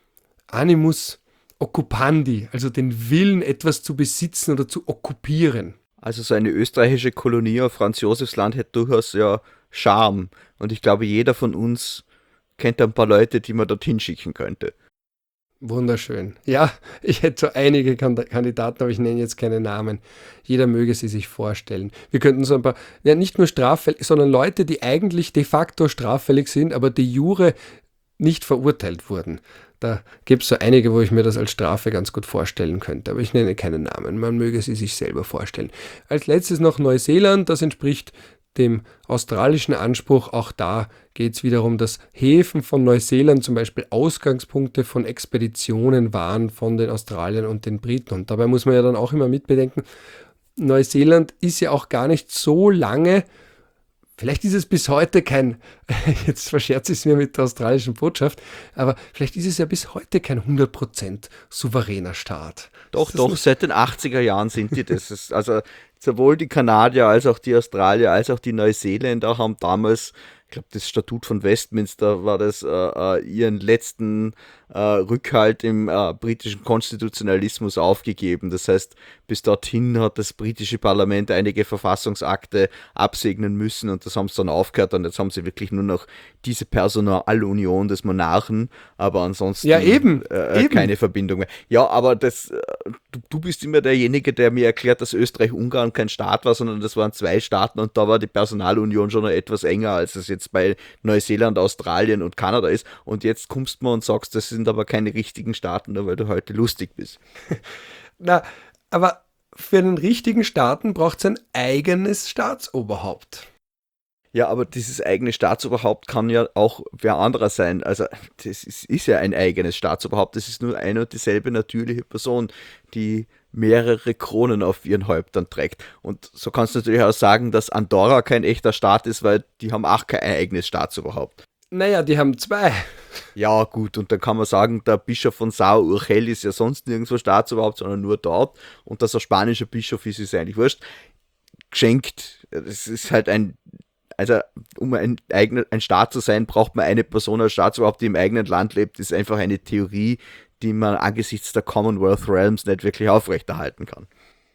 Animus Occupandi, also den Willen, etwas zu besitzen oder zu okkupieren. Also so eine österreichische Kolonie auf Franz Josefs Land hätte durchaus ja Charme. Und ich glaube, jeder von uns kennt ein paar Leute, die man dorthin schicken könnte. Wunderschön. Ja, ich hätte so einige Kandidaten, aber ich nenne jetzt keine Namen. Jeder möge sie sich vorstellen. Wir könnten so ein paar, ja nicht nur straffällig, sondern Leute, die eigentlich de facto straffällig sind, aber de jure nicht verurteilt wurden. Da gibt es so einige, wo ich mir das als Strafe ganz gut vorstellen könnte, aber ich nenne keine Namen, man möge sie sich selber vorstellen. Als letztes noch Neuseeland, das entspricht dem australischen Anspruch. Auch da geht es wiederum, dass Häfen von Neuseeland zum Beispiel Ausgangspunkte von Expeditionen waren von den Australiern und den Briten. Und dabei muss man ja dann auch immer mitbedenken, Neuseeland ist ja auch gar nicht so lange. Vielleicht ist es bis heute kein, jetzt verscherze ich es mir mit der australischen Botschaft, aber vielleicht ist es ja bis heute kein hundert Prozent souveräner Staat. Doch, doch, seit den achtziger Jahren sind die das. Ist, also sowohl die Kanadier als auch die Australier als auch die Neuseeländer haben damals, ich glaube das Statut von Westminster war das, äh, ihren letzten äh, Rückhalt im äh, britischen Konstitutionalismus aufgegeben. Das heißt, bis dorthin hat das britische Parlament einige Verfassungsakte absegnen müssen und das haben sie dann aufgehört und jetzt haben sie wirklich nur noch diese Personalunion des Monarchen, aber ansonsten ja, eben, äh, eben. keine Verbindung mehr. Ja, aber das, äh, du, du bist immer derjenige, der mir erklärt, dass Österreich-Ungarn kein Staat war, sondern das waren zwei Staaten und da war die Personalunion schon noch etwas enger, als es jetzt bei Neuseeland, Australien und Kanada ist. Und jetzt kommst du mal und sagst, das sind aber keine richtigen Staaten, nur weil du heute lustig bist. Na, aber für einen richtigen Staaten braucht es ein eigenes Staatsoberhaupt. Ja, aber dieses eigene Staatsoberhaupt kann ja auch wer anderer sein. Also das ist, ist ja ein eigenes Staatsoberhaupt. Das ist nur eine und dieselbe natürliche Person, die mehrere Kronen auf ihren Häuptern trägt. Und so kannst du natürlich auch sagen, dass Andorra kein echter Staat ist, weil die haben auch kein eigenes Staatsoberhaupt. Naja, die haben zwei. Ja, gut, und dann kann man sagen, der Bischof von São Urgell ist ja sonst nirgendwo Staatsoberhaupt, sondern nur dort. Und dass er spanischer Bischof ist, ist eigentlich wurscht. Geschenkt. Das ist halt ein, also um ein, eigene, ein Staat zu sein, braucht man eine Person als Staatsoberhaupt, die im eigenen Land lebt. Das ist einfach eine Theorie, die man angesichts der Commonwealth Realms nicht wirklich aufrechterhalten kann.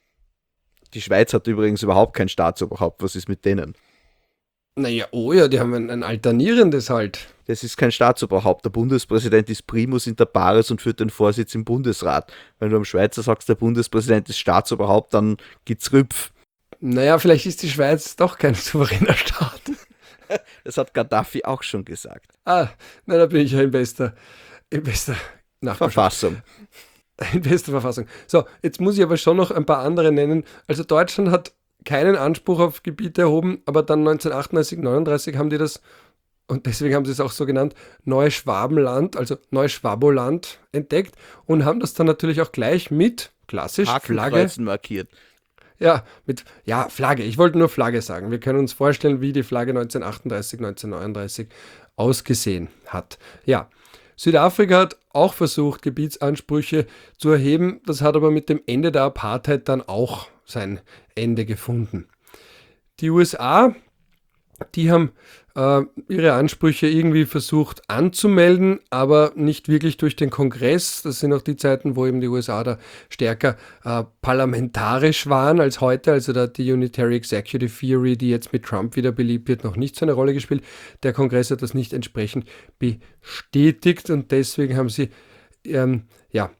Die Schweiz hat übrigens überhaupt kein Staatsoberhaupt. Was ist mit denen? Naja, oh ja, die haben ein, ein alternierendes halt. Das ist kein Staatsoberhaupt. Der Bundespräsident ist primus inter pares und führt den Vorsitz im Bundesrat. Wenn du am Schweizer sagst, der Bundespräsident ist Staatsoberhaupt, dann geht's rüpf. Naja, vielleicht ist die Schweiz doch kein souveräner Staat. Das hat Gaddafi auch schon gesagt. Ah, na, da bin ich ja in bester, in bester Verfassung. In bester Verfassung. So, jetzt muss ich aber schon noch ein paar andere nennen. Also Deutschland hat keinen Anspruch auf Gebiete erhoben, aber dann neunzehnhundertachtunddreißig, neununddreißig haben die das und deswegen haben sie es auch so genannt, Neuschwabenland, also Neuschwaboland entdeckt und haben das dann natürlich auch gleich mit, klassisch, Flagge. Hakenkreuzen markiert. Ja, mit, ja, Flagge. Ich wollte nur Flagge sagen. Wir können uns vorstellen, wie die Flagge neunzehnhundertachtunddreißig, neunzehnhundertneununddreißig ausgesehen hat. Ja, Südafrika hat auch versucht, Gebietsansprüche zu erheben. Das hat aber mit dem Ende der Apartheid dann auch sein Ende gefunden. Die U S A, die haben äh, ihre Ansprüche irgendwie versucht anzumelden, aber nicht wirklich durch den Kongress. Das sind auch die Zeiten, wo eben die U S A da stärker äh, parlamentarisch waren als heute. Also da hat die Unitary Executive Theory, die jetzt mit Trump wieder beliebt wird, noch nicht so eine Rolle gespielt. Der Kongress hat das nicht entsprechend bestätigt und deswegen haben sie, ähm, ja,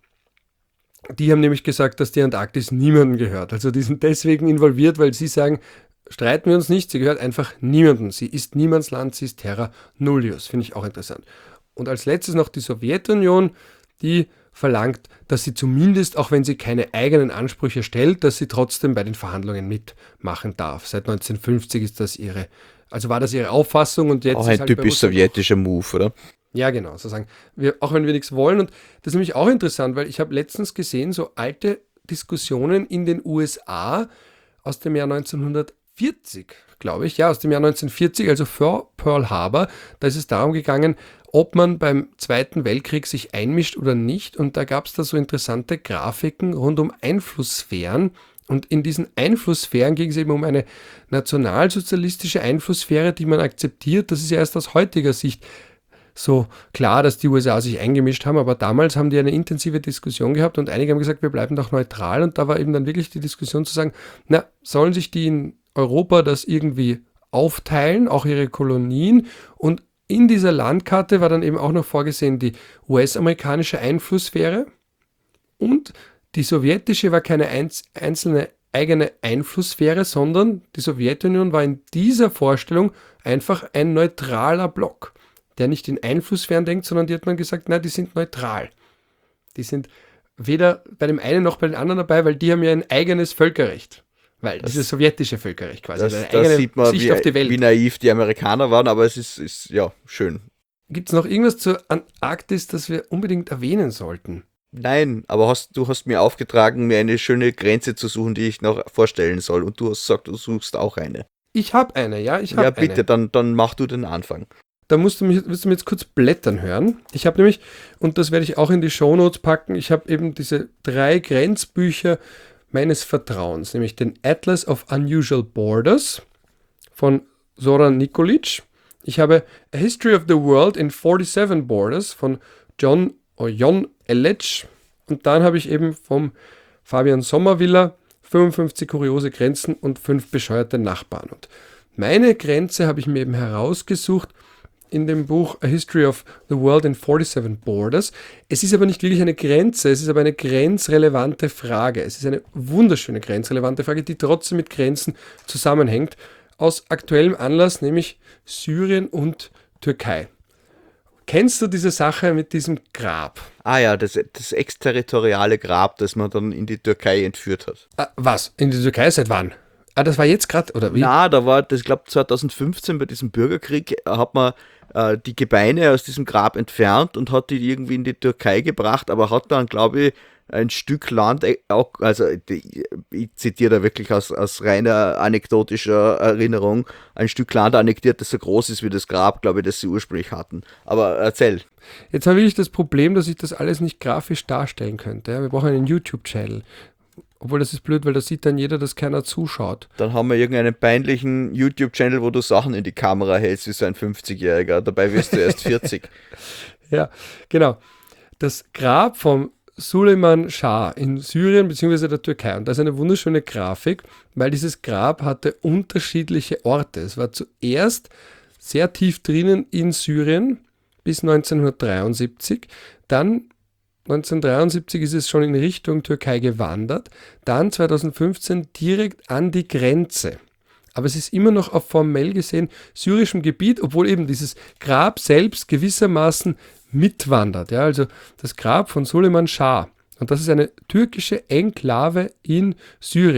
die haben nämlich gesagt, dass die Antarktis niemandem gehört. Also die sind deswegen involviert, weil sie sagen, streiten wir uns nicht, sie gehört einfach niemandem. Sie ist niemands Land, sie ist terra nullius. Finde ich auch interessant. Und als letztes noch die Sowjetunion, die verlangt, dass sie zumindest, auch wenn sie keine eigenen Ansprüche stellt, dass sie trotzdem bei den Verhandlungen mitmachen darf. Seit neunzehnhundertfünfzig ist das ihre, also war das ihre Auffassung und jetzt auch ist ein halt typisch sowjetischer Move, oder? Ja, genau, sozusagen. Wir, auch wenn wir nichts wollen. Und das ist nämlich auch interessant, weil ich habe letztens gesehen, so alte Diskussionen in den U S A aus dem Jahr neunzehnhundertvierzig, glaube ich. Ja, aus dem Jahr neunzehnhundertvierzig, also vor Pearl Harbor. Da ist es darum gegangen, ob man beim Zweiten Weltkrieg sich einmischt oder nicht. Und da gab es da so interessante Grafiken rund um Einflusssphären. Und in diesen Einflusssphären ging es eben um eine nationalsozialistische Einflusssphäre, die man akzeptiert. Das ist ja erst aus heutiger Sicht so klar, dass die U S A sich eingemischt haben, aber damals haben die eine intensive Diskussion gehabt und einige haben gesagt, wir bleiben doch neutral und da war eben dann wirklich die Diskussion zu sagen, na, sollen sich die in Europa das irgendwie aufteilen, auch ihre Kolonien, und in dieser Landkarte war dann eben auch noch vorgesehen die U S-amerikanische Einflusssphäre und die sowjetische war keine einzelne eigene Einflusssphäre, sondern die Sowjetunion war in dieser Vorstellung einfach ein neutraler Block, der nicht in Einflusssphären denkt, sondern die hat man gesagt, nein, die sind neutral. Die sind weder bei dem einen noch bei den anderen dabei, weil die haben ja ein eigenes Völkerrecht. Weil das, dieses sowjetische Völkerrecht quasi. Das, eine das eigene sieht man, Sicht wie, auf die Welt. wie naiv die Amerikaner waren, aber es ist, ist ja schön. Gibt es noch irgendwas zur Antarktis, das wir unbedingt erwähnen sollten? Nein, aber hast, du hast mir aufgetragen, mir eine schöne Grenze zu suchen, die ich noch vorstellen soll. Und du hast gesagt, du suchst auch eine. Ich habe eine, ja, ich habe eine. Ja, bitte, eine. Dann, dann mach du den Anfang. Da musst du, mich, musst du mir jetzt kurz blättern hören. Ich habe nämlich, und das werde ich auch in die Shownotes packen, ich habe eben diese drei Grenzbücher meines Vertrauens, nämlich den Atlas of Unusual Borders von Zoran Nikolic. Ich habe A History of the World in forty-seven Borders von John oder Jon Elec. Und dann habe ich eben vom Fabian Sommerviller fünfundfünfzig kuriose Grenzen und fünf bescheuerte Nachbarn. Und meine Grenze habe ich mir eben herausgesucht in dem Buch A History of the World in forty-seven Borders. Es ist aber nicht wirklich eine Grenze, es ist aber eine grenzrelevante Frage. Es ist eine wunderschöne grenzrelevante Frage, die trotzdem mit Grenzen zusammenhängt, aus aktuellem Anlass, nämlich Syrien und Türkei. Kennst du diese Sache mit diesem Grab? Ah ja, das, das exterritoriale Grab, das man dann in die Türkei entführt hat. Ah, was? In die Türkei? Seit wann? Ah, das war jetzt gerade, oder wie? Na, da war, das, ich glaube zweitausendfünfzehn bei diesem Bürgerkrieg, hat man äh, die Gebeine aus diesem Grab entfernt und hat die irgendwie in die Türkei gebracht, aber hat dann, glaube ich, ein Stück Land, auch, also die, ich zitiere da wirklich aus, aus reiner anekdotischer Erinnerung, ein Stück Land annektiert, das so groß ist wie das Grab, glaube ich, das sie ursprünglich hatten. Aber erzähl. Jetzt habe ich das Problem, dass ich das alles nicht grafisch darstellen könnte. Ja? Wir brauchen einen YouTube-Channel. Obwohl, das ist blöd, weil da sieht dann jeder, dass keiner zuschaut. Dann haben wir irgendeinen peinlichen YouTube-Channel, wo du Sachen in die Kamera hältst, wie so ein fünfzigjähriger. Dabei wirst du erst vierzig. Ja, genau. Das Grab vom Süleyman Schah in Syrien bzw. der Türkei. Und das ist eine wunderschöne Grafik, weil dieses Grab hatte unterschiedliche Orte. Es war zuerst sehr tief drinnen in Syrien bis neunzehnhundertdreiundsiebzig. Dann neunzehnhundertdreiundsiebzig ist es schon in Richtung Türkei gewandert. Dann zweitausendfünfzehn direkt an die Grenze. Aber es ist immer noch auf formell gesehen syrischem Gebiet, obwohl eben dieses Grab selbst gewissermaßen mitwandert. Ja, also das Grab von Süleyman Schah. Und das ist eine türkische Enklave in Syrien.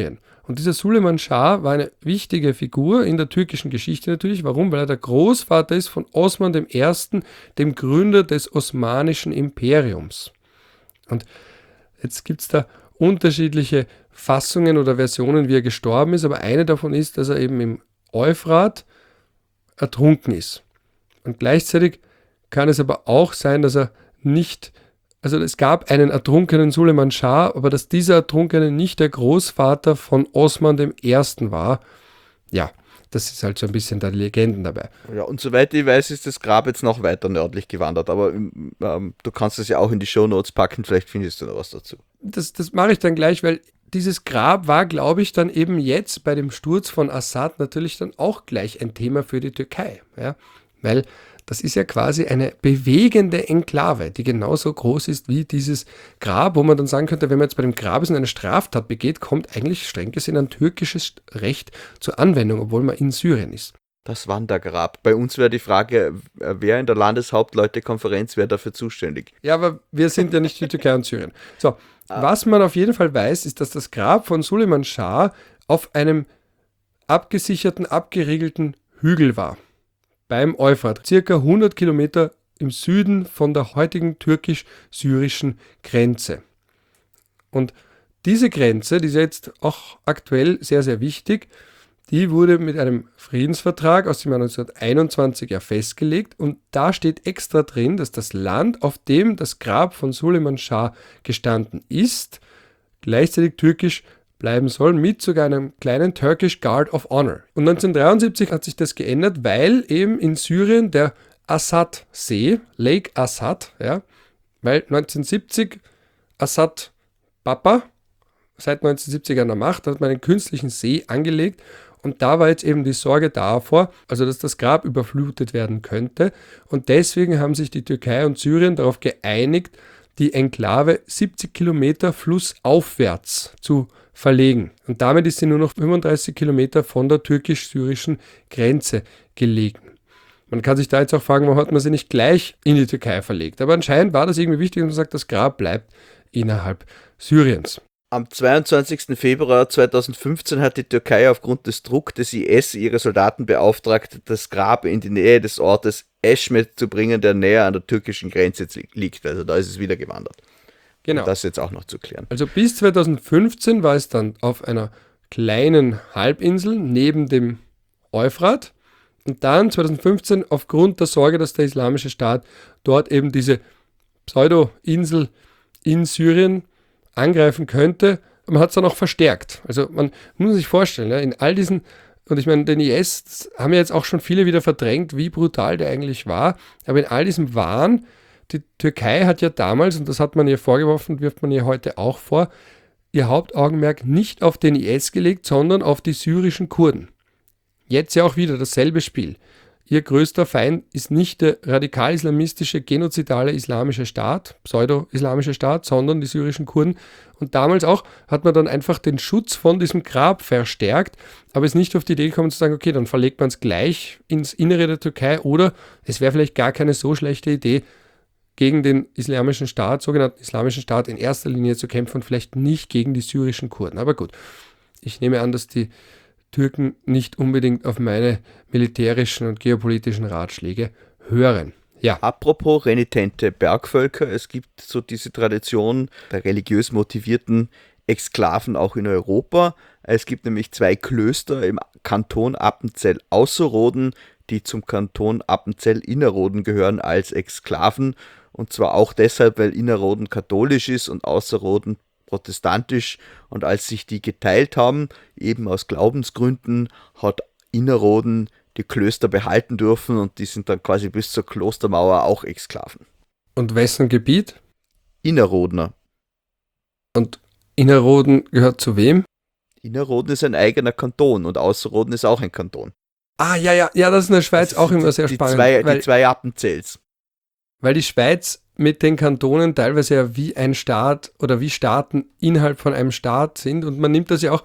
Und dieser Süleyman Schah war eine wichtige Figur in der türkischen Geschichte natürlich. Warum? Weil er der Großvater ist von Osman der Erste., dem Gründer des Osmanischen Imperiums. Und jetzt gibt es da unterschiedliche Fassungen oder Versionen, wie er gestorben ist, aber eine davon ist, dass er eben im Euphrat ertrunken ist. Und gleichzeitig kann es aber auch sein, dass er nicht, also es gab einen ertrunkenen Süleyman Schah, aber dass dieser Ertrunkene nicht der Großvater von Osman dem Ersten war. Ja, das ist halt so ein bisschen da die Legenden dabei. Ja, und soweit ich weiß, ist das Grab jetzt noch weiter nördlich gewandert, aber ähm, du kannst es ja auch in die Shownotes packen, vielleicht findest du noch was dazu. Das, das mache ich dann gleich, weil dieses Grab war, glaube ich, dann eben jetzt bei dem Sturz von Assad natürlich dann auch gleich ein Thema für die Türkei. Ja? Weil das ist ja quasi eine bewegende Enklave, die genauso groß ist wie dieses Grab, wo man dann sagen könnte, wenn man jetzt bei dem Grab eine Straftat begeht, kommt eigentlich streng gesehen ein türkisches Recht zur Anwendung, obwohl man in Syrien ist. Das Wandergrab. Bei uns wäre die Frage, wer in der Landeshauptleutekonferenz wäre dafür zuständig? Ja, aber wir sind ja nicht die Türkei und Syrien. So, ah. Was man auf jeden Fall weiß, ist, dass das Grab von Süleyman Schah auf einem abgesicherten, abgeriegelten Hügel war. Beim Euphrat, circa hundert Kilometer im Süden von der heutigen türkisch-syrischen Grenze. Und diese Grenze, die ist jetzt auch aktuell sehr, sehr wichtig, die wurde mit einem Friedensvertrag aus dem Jahr neunzehnhunderteinundzwanzig ja festgelegt und da steht extra drin, dass das Land, auf dem das Grab von Süleyman Schah gestanden ist, gleichzeitig türkisch bleiben soll, mit sogar einem kleinen Turkish Guard of Honor. Und neunzehnhundertdreiundsiebzig hat sich das geändert, weil eben in Syrien der Assad-See, Lake Assad, ja, weil neunzehnhundertsiebzig Assad Papa, seit neunzehnhundertsiebzig an der Macht, hat man einen künstlichen See angelegt und da war jetzt eben die Sorge davor, also dass das Grab überflutet werden könnte und deswegen haben sich die Türkei und Syrien darauf geeinigt, die Enklave siebzig Kilometer flussaufwärts zu verlegen. Und damit ist sie nur noch fünfunddreißig Kilometer von der türkisch-syrischen Grenze gelegen. Man kann sich da jetzt auch fragen, warum hat man sie nicht gleich in die Türkei verlegt? Aber anscheinend war das irgendwie wichtig und man sagt, das Grab bleibt innerhalb Syriens. Am zweiundzwanzigsten Februar zweitausendfünfzehn hat die Türkei aufgrund des Drucks des I S ihre Soldaten beauftragt, das Grab in die Nähe des Ortes Eschmet zu bringen, der näher an der türkischen Grenze liegt. Also da ist es wieder gewandert. Genau. Um das jetzt auch noch zu klären. Also bis zweitausendfünfzehn war es dann auf einer kleinen Halbinsel neben dem Euphrat und dann zweitausendfünfzehn aufgrund der Sorge, dass der Islamische Staat dort eben diese Pseudo-Insel in Syrien angreifen könnte, man hat es dann auch verstärkt. Also man muss sich vorstellen, ja, in all diesen, und ich meine, den I S das haben ja jetzt auch schon viele wieder verdrängt, wie brutal der eigentlich war, aber in all diesem Wahn, die Türkei hat ja damals, und das hat man ihr vorgeworfen, wirft man ihr heute auch vor, ihr Hauptaugenmerk nicht auf den I S gelegt, sondern auf die syrischen Kurden. Jetzt ja auch wieder dasselbe Spiel. Ihr größter Feind ist nicht der radikal-islamistische, genozidale islamische Staat, pseudo-islamische Staat, sondern die syrischen Kurden. Und damals auch hat man dann einfach den Schutz von diesem Grab verstärkt, aber ist nicht auf die Idee gekommen zu sagen, okay, dann verlegt man es gleich ins Innere der Türkei oder es wäre vielleicht gar keine so schlechte Idee, gegen den islamischen Staat, sogenannten islamischen Staat in erster Linie zu kämpfen und vielleicht nicht gegen die syrischen Kurden. Aber gut, ich nehme an, dass die Türken nicht unbedingt auf meine militärischen und geopolitischen Ratschläge hören. Ja. Apropos renitente Bergvölker, es gibt so diese Tradition der religiös motivierten Exklaven auch in Europa. Es gibt nämlich zwei Klöster im Kanton Appenzell-Ausserrhoden, die zum Kanton Appenzell-Innerrhoden gehören als Exklaven. Und zwar auch deshalb, weil Innerrhoden katholisch ist und Ausserrhoden protestantisch, und als sich die geteilt haben, eben aus Glaubensgründen, hat Innerrhoden die Klöster behalten dürfen und die sind dann quasi bis zur Klostermauer auch Exklaven. Und wessen Gebiet? Innerrhodener. Und Innerrhoden gehört zu wem? Innerrhoden ist ein eigener Kanton und Ausserrhoden ist auch ein Kanton. Ah, ja, ja, ja, das ist in der Schweiz auch immer sehr die spannend. Zwei, weil, die zwei Appenzells. Weil die Schweiz mit den Kantonen teilweise ja wie ein Staat oder wie Staaten innerhalb von einem Staat sind und man nimmt das ja auch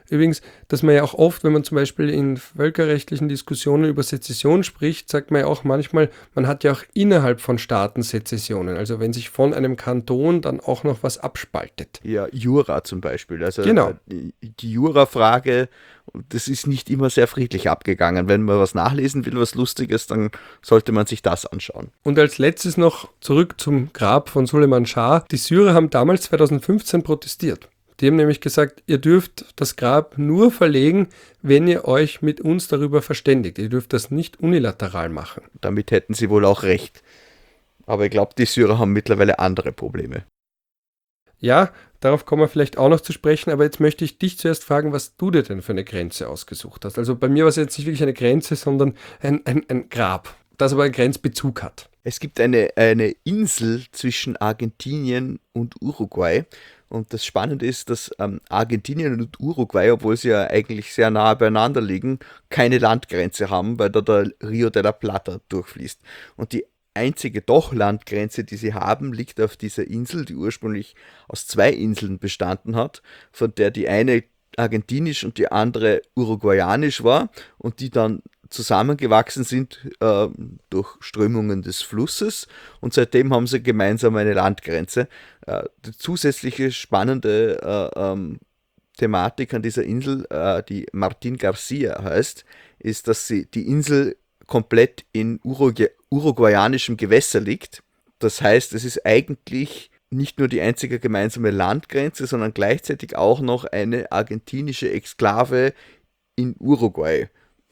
Übrigens, dass man ja auch oft, wenn man zum Beispiel in völkerrechtlichen Diskussionen über Sezession spricht, sagt man ja auch manchmal, man hat ja auch innerhalb von Staaten Sezessionen. Also wenn sich von einem Kanton dann auch noch was abspaltet. Ja, Jura zum Beispiel. Also Genau. die, die Jura-Frage, das ist nicht immer sehr friedlich abgegangen. Wenn man was nachlesen will, was Lustiges, dann sollte man sich das anschauen. Und als letztes noch zurück zum Grab von Suleiman Schah. Die Syrer haben damals zweitausendfünfzehn protestiert. Die haben nämlich gesagt, ihr dürft das Grab nur verlegen, wenn ihr euch mit uns darüber verständigt. Ihr dürft das nicht unilateral machen. Damit hätten sie wohl auch recht. Aber ich glaube, die Syrer haben mittlerweile andere Probleme. Ja, darauf kommen wir vielleicht auch noch zu sprechen, aber jetzt möchte ich dich zuerst fragen, was du dir denn für eine Grenze ausgesucht hast. Also bei mir war es jetzt nicht wirklich eine Grenze, sondern ein, ein, ein Grab, das aber einen Grenzbezug hat. Es gibt eine, eine Insel zwischen Argentinien und Uruguay. Und das Spannende ist, dass ähm, Argentinien und Uruguay, obwohl sie ja eigentlich sehr nahe beieinander liegen, keine Landgrenze haben, weil da der Rio de la Plata durchfließt. Und die einzige doch Landgrenze, die sie haben, liegt auf dieser Insel, die ursprünglich aus zwei Inseln bestanden hat, von der die eine argentinisch und die andere uruguayanisch war und die dann zusammengewachsen sind äh, durch Strömungen des Flusses, und seitdem haben sie gemeinsam eine Landgrenze. Äh, die zusätzliche spannende äh, ähm, Thematik an dieser Insel, äh, die Martin Garcia heißt, ist, dass sie die Insel komplett in Urugu- uruguayanischem Gewässer liegt. Das heißt, es ist eigentlich nicht nur die einzige gemeinsame Landgrenze, sondern gleichzeitig auch noch eine argentinische Exklave in Uruguay.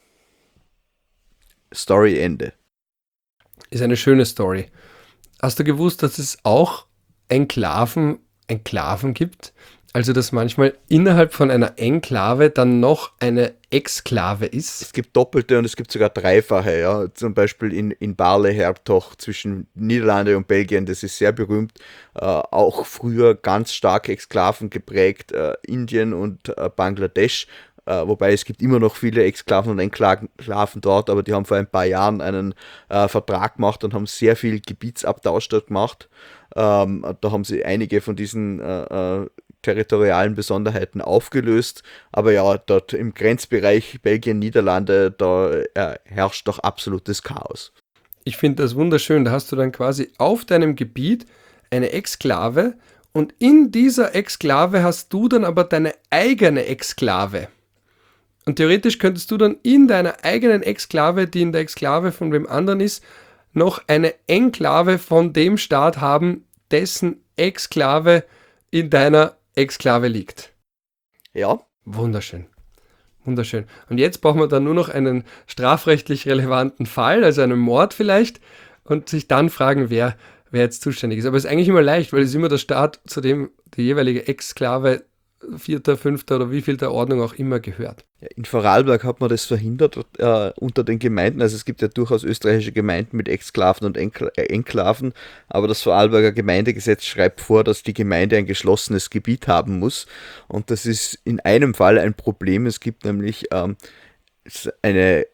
Story Ende. Ist eine schöne Story. Hast du gewusst, dass es auch Enklaven, Enklaven gibt? Also, dass manchmal innerhalb von einer Enklave dann noch eine Exklave ist? Es gibt doppelte und es gibt sogar dreifache. Ja. Zum Beispiel in, in Barle-Hertog zwischen Niederlande und Belgien, das ist sehr berühmt. Äh, auch früher ganz stark Exklaven geprägt, äh, Indien und äh, Bangladesch. Uh, wobei es gibt immer noch viele Exklaven und Enklaven dort, aber die haben vor ein paar Jahren einen uh, Vertrag gemacht und haben sehr viel Gebietsabtausch dort gemacht. Um, da haben sie einige von diesen uh, uh, territorialen Besonderheiten aufgelöst, aber ja, dort im Grenzbereich Belgien-Niederlande, da uh, herrscht doch absolutes Chaos. Ich finde das wunderschön, da hast du dann quasi auf deinem Gebiet eine Exklave und in dieser Exklave hast du dann aber deine eigene Exklave. Und theoretisch könntest du dann in deiner eigenen Exklave, die in der Exklave von wem anderen ist, noch eine Enklave von dem Staat haben, dessen Exklave in deiner Exklave liegt. Ja. Wunderschön. Wunderschön. Und jetzt brauchen wir dann nur noch einen strafrechtlich relevanten Fall, also einen Mord vielleicht, und sich dann fragen, wer, wer jetzt zuständig ist. Aber es ist eigentlich immer leicht, weil es ist immer der Staat, zu dem die jeweilige Exklave vierter, fünfter oder wievielter Ordnung auch immer gehört. Ja, in Vorarlberg hat man das verhindert äh, unter den Gemeinden. Also es gibt ja durchaus österreichische Gemeinden mit Exklaven und Enkl- äh, Enklaven, aber das Vorarlberger Gemeindegesetz schreibt vor, dass die Gemeinde ein geschlossenes Gebiet haben muss. Und das ist in einem Fall ein Problem. Es gibt nämlich ähm, eine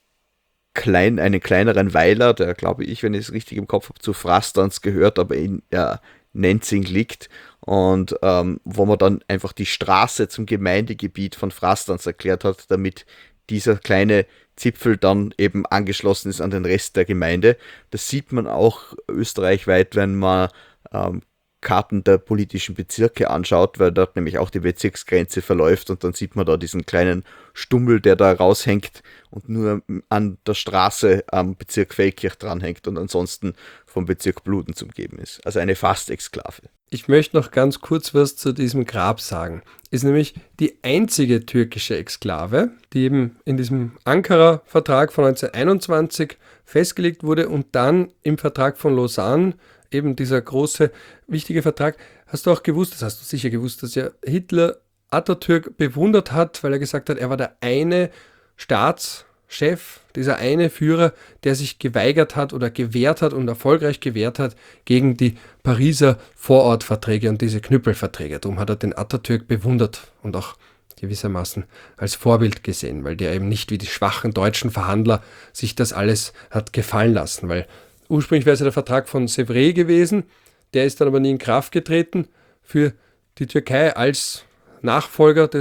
klein, einen kleineren Weiler, der, glaube ich, wenn ich es richtig im Kopf habe, zu Frastans gehört, aber in äh, Nenzing liegt, und ähm, wo man dann einfach die Straße zum Gemeindegebiet von Frastans erklärt hat, damit dieser kleine Zipfel dann eben angeschlossen ist an den Rest der Gemeinde. Das sieht man auch österreichweit, wenn man ähm, Karten der politischen Bezirke anschaut, weil dort nämlich auch die Bezirksgrenze verläuft, und dann sieht man da diesen kleinen Stummel, der da raushängt und nur an der Straße am Bezirk Feldkirch dranhängt und ansonsten vom Bezirk Bludenz umgeben ist. Also eine Fast-Exklave. Ich möchte noch ganz kurz was zu diesem Grab sagen. Ist nämlich die einzige türkische Exklave, die eben in diesem Ankara-Vertrag von neunzehnhunderteinundzwanzig festgelegt wurde und dann im Vertrag von Lausanne, eben dieser große, wichtige Vertrag. Hast du auch gewusst, das hast du sicher gewusst, dass ja Hitler Atatürk bewundert hat, weil er gesagt hat, er war der eine Staatschef, dieser eine Führer, der sich geweigert hat oder gewehrt hat und erfolgreich gewehrt hat gegen die Pariser Vorortverträge und diese Knüppelverträge. Darum hat er den Atatürk bewundert und auch gewissermaßen als Vorbild gesehen, weil der eben nicht wie die schwachen deutschen Verhandler sich das alles hat gefallen lassen, weil ursprünglich wäre es ja der Vertrag von Sèvres gewesen, der ist dann aber nie in Kraft getreten für die Türkei als Nachfolger des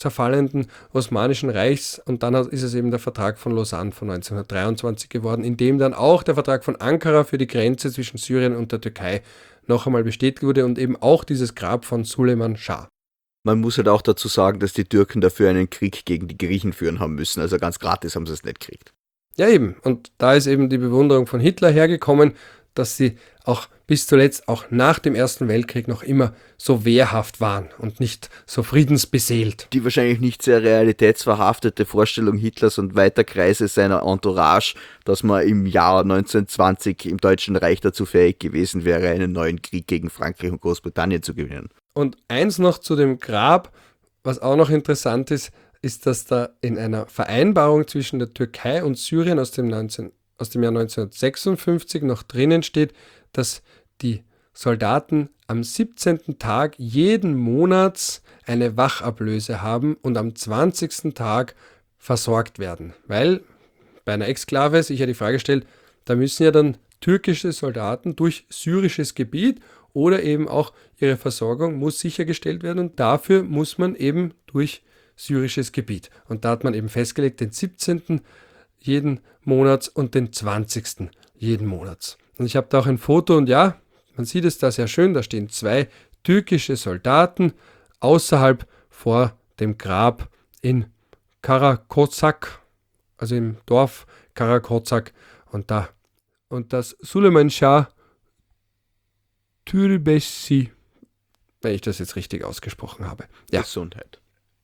zerfallenden Osmanischen Reichs und dann ist es eben der Vertrag von Lausanne von neunzehnhundertdreiundzwanzig geworden, in dem dann auch der Vertrag von Ankara für die Grenze zwischen Syrien und der Türkei noch einmal bestätigt wurde und eben auch dieses Grab von Süleyman Schah. Man muss halt auch dazu sagen, dass die Türken dafür einen Krieg gegen die Griechen führen haben müssen, also ganz gratis haben sie es nicht gekriegt. Ja eben, und da ist eben die Bewunderung von Hitler hergekommen, dass sie auch bis zuletzt, auch nach dem Ersten Weltkrieg, noch immer so wehrhaft waren und nicht so friedensbeseelt. Die wahrscheinlich nicht sehr realitätsverhaftete Vorstellung Hitlers und weiter Kreise seiner Entourage, dass man im Jahr neunzehnhundertzwanzig im Deutschen Reich dazu fähig gewesen wäre, einen neuen Krieg gegen Frankreich und Großbritannien zu gewinnen. Und eins noch zu dem Grab, was auch noch interessant ist, ist, dass da in einer Vereinbarung zwischen der Türkei und Syrien aus dem, neunzehn, aus dem Jahr neunzehnhundertsechsundfünfzig noch drinnen steht, dass die Soldaten am siebzehnten Tag jeden Monats eine Wachablöse haben und am zwanzigsten Tag versorgt werden. Weil bei einer Exklave sich ja die Frage stellt, da müssen ja dann türkische Soldaten durch syrisches Gebiet oder eben auch ihre Versorgung muss sichergestellt werden und dafür muss man eben durch syrisches Gebiet. Und da hat man eben festgelegt, den siebzehnten jeden Monats und den zwanzigsten jeden Monats. Und ich habe da auch ein Foto und ja, man sieht es da sehr schön, da stehen zwei türkische Soldaten außerhalb vor dem Grab in Karakozak, also im Dorf Karakozak und da. Und das Süleyman Schah Türbesi, wenn ich das jetzt richtig ausgesprochen habe. Ja. Gesundheit.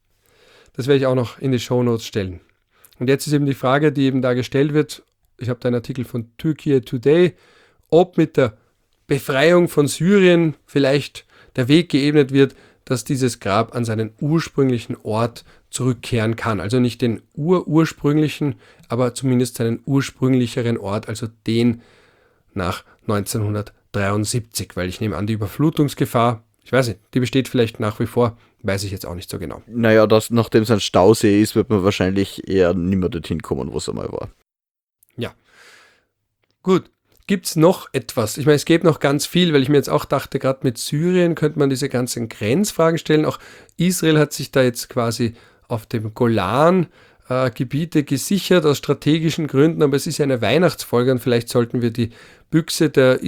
Das werde ich auch noch in die Shownotes stellen. Und jetzt ist eben die Frage, die eben da gestellt wird, ich habe da einen Artikel von Türkei Today, ob mit der Befreiung von Syrien vielleicht der Weg geebnet wird, dass dieses Grab an seinen ursprünglichen Ort zurückkehren kann. Also nicht den urursprünglichen, aber zumindest seinen ursprünglicheren Ort, also den nach neunzehnhundertdreiundsiebzig, weil ich nehme an, die Überflutungsgefahr, ich weiß nicht, die besteht vielleicht nach wie vor, weiß ich jetzt auch nicht so genau. Naja, das, nachdem es ein Stausee ist, wird man wahrscheinlich eher nicht mehr dorthin kommen, wo es einmal war. Ja, gut. Gibt es noch etwas? Ich meine, es gibt noch ganz viel, weil ich mir jetzt auch dachte, gerade mit Syrien könnte man diese ganzen Grenzfragen stellen. Auch Israel hat sich da jetzt quasi auf dem Golan äh, Gebiete gesichert aus strategischen Gründen, aber es ist ja eine Weihnachtsfolge und vielleicht sollten wir die Büchse der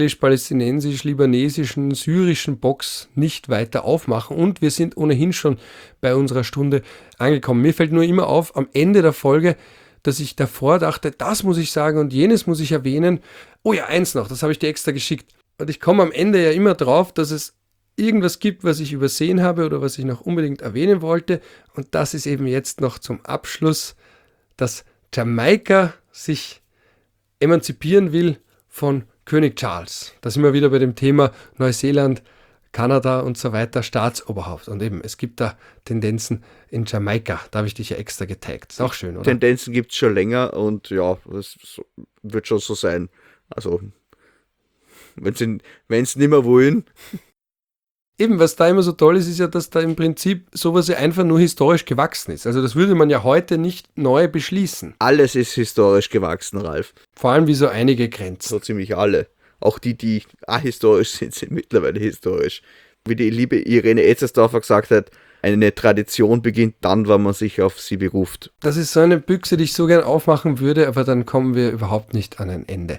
israelisch-palästinensisch-libanesischen, syrischen Box nicht weiter aufmachen und wir sind ohnehin schon bei unserer Stunde angekommen. Mir fällt nur immer auf, am Ende der Folge, dass ich davor dachte, das muss ich sagen und jenes muss ich erwähnen. Oh ja, eins noch, das habe ich dir extra geschickt. Und ich komme am Ende ja immer drauf, dass es irgendwas gibt, was ich übersehen habe oder was ich noch unbedingt erwähnen wollte. Und das ist eben jetzt noch zum Abschluss, dass Jamaika sich emanzipieren will von König Charles. Da sind wir wieder bei dem Thema Neuseeland, Kanada und so weiter, Staatsoberhaupt. Und eben, es gibt da Tendenzen in Jamaika. Da habe ich dich ja extra getaggt. Ist auch schön, oder? Tendenzen gibt es schon länger und ja, es wird schon so sein. Also, wenn sie nicht mehr wollen. Eben, was da immer so toll ist, ist ja, dass da im Prinzip sowas ja einfach nur historisch gewachsen ist. Also das würde man ja heute nicht neu beschließen. Alles ist historisch gewachsen, Ralf. Vor allem wie so einige Grenzen. So ziemlich alle. Auch die, die ahistorisch sind, sind mittlerweile historisch. Wie die liebe Irene Etzersdorfer gesagt hat, eine Tradition beginnt dann, wenn man sich auf sie beruft. Das ist so eine Büchse, die ich so gern aufmachen würde, aber dann kommen wir überhaupt nicht an ein Ende.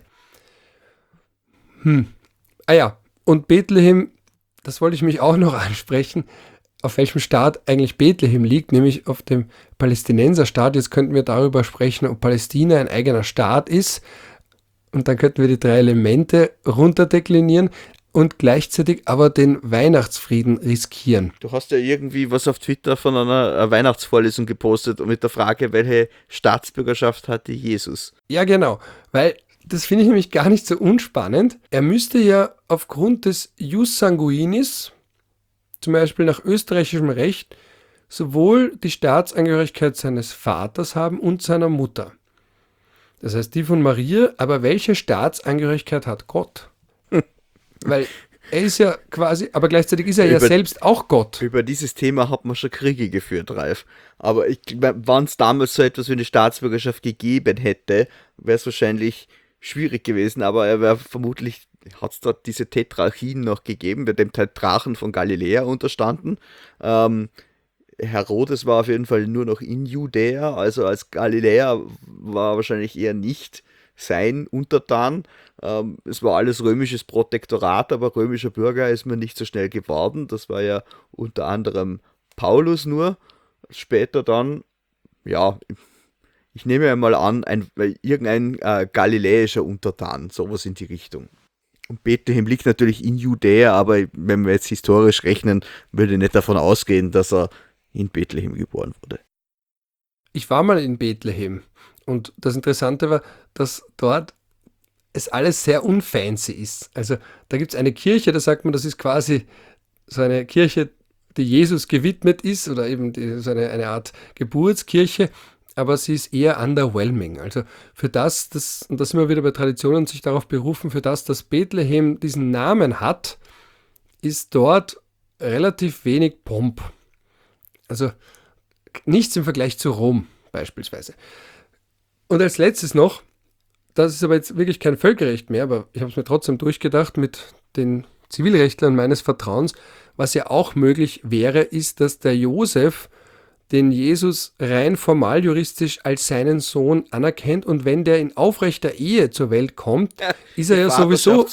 Hm. Ah ja, und Bethlehem, das wollte ich mich auch noch ansprechen, auf welchem Staat eigentlich Bethlehem liegt, nämlich auf dem Palästinenserstaat. Jetzt könnten wir darüber sprechen, ob Palästina ein eigener Staat ist. Und dann könnten wir die drei Elemente runterdeklinieren und gleichzeitig aber den Weihnachtsfrieden riskieren. Du hast ja irgendwie was auf Twitter von einer Weihnachtsvorlesung gepostet mit der Frage, welche Staatsbürgerschaft hatte Jesus? Ja, genau, weil das finde ich nämlich gar nicht so unspannend. Er müsste ja aufgrund des Jus Sanguinis, zum Beispiel nach österreichischem Recht, sowohl die Staatsangehörigkeit seines Vaters haben und seiner Mutter. Das heißt, die von Maria, aber welche Staatsangehörigkeit hat Gott? Hm. Weil er ist ja quasi, aber gleichzeitig ist er über, ja selbst auch Gott. Über dieses Thema hat man schon Kriege geführt, Ralf. Aber wenn es damals so etwas wie eine Staatsbürgerschaft gegeben hätte, wäre es wahrscheinlich schwierig gewesen, aber er wäre vermutlich, hat es dort diese Tetrarchien noch gegeben, bei dem Tetrachen von Galiläa unterstanden. Ähm, Herodes war auf jeden Fall nur noch in Judäa, also als Galiläer war wahrscheinlich eher nicht sein Untertan. Ähm, es war alles römisches Protektorat, aber römischer Bürger ist man nicht so schnell geworden. Das war ja unter anderem Paulus nur. Später dann, ja, ich nehme ja mal an, ein, irgendein äh, galiläischer Untertan, sowas in die Richtung. Und Bethlehem liegt natürlich in Judäa, aber wenn wir jetzt historisch rechnen, würde ich nicht davon ausgehen, dass er in Bethlehem geboren wurde. Ich war mal in Bethlehem und das Interessante war, dass dort es alles sehr unfancy ist. Also da gibt es eine Kirche, da sagt man, das ist quasi so eine Kirche, die Jesus gewidmet ist oder eben die, so eine, eine Art Geburtskirche, aber sie ist eher underwhelming. Also für das, das, und da sind wir wieder bei Traditionen, sich darauf berufen, für das, dass Bethlehem diesen Namen hat, ist dort relativ wenig Pomp. Also nichts im Vergleich zu Rom beispielsweise. Und als letztes noch, das ist aber jetzt wirklich kein Völkerrecht mehr, aber ich habe es mir trotzdem durchgedacht mit den Zivilrechtlern meines Vertrauens, was ja auch möglich wäre, ist, dass der Josef den Jesus rein formal juristisch als seinen Sohn anerkennt und wenn der in aufrechter Ehe zur Welt kommt, ja, ist er ja sowieso,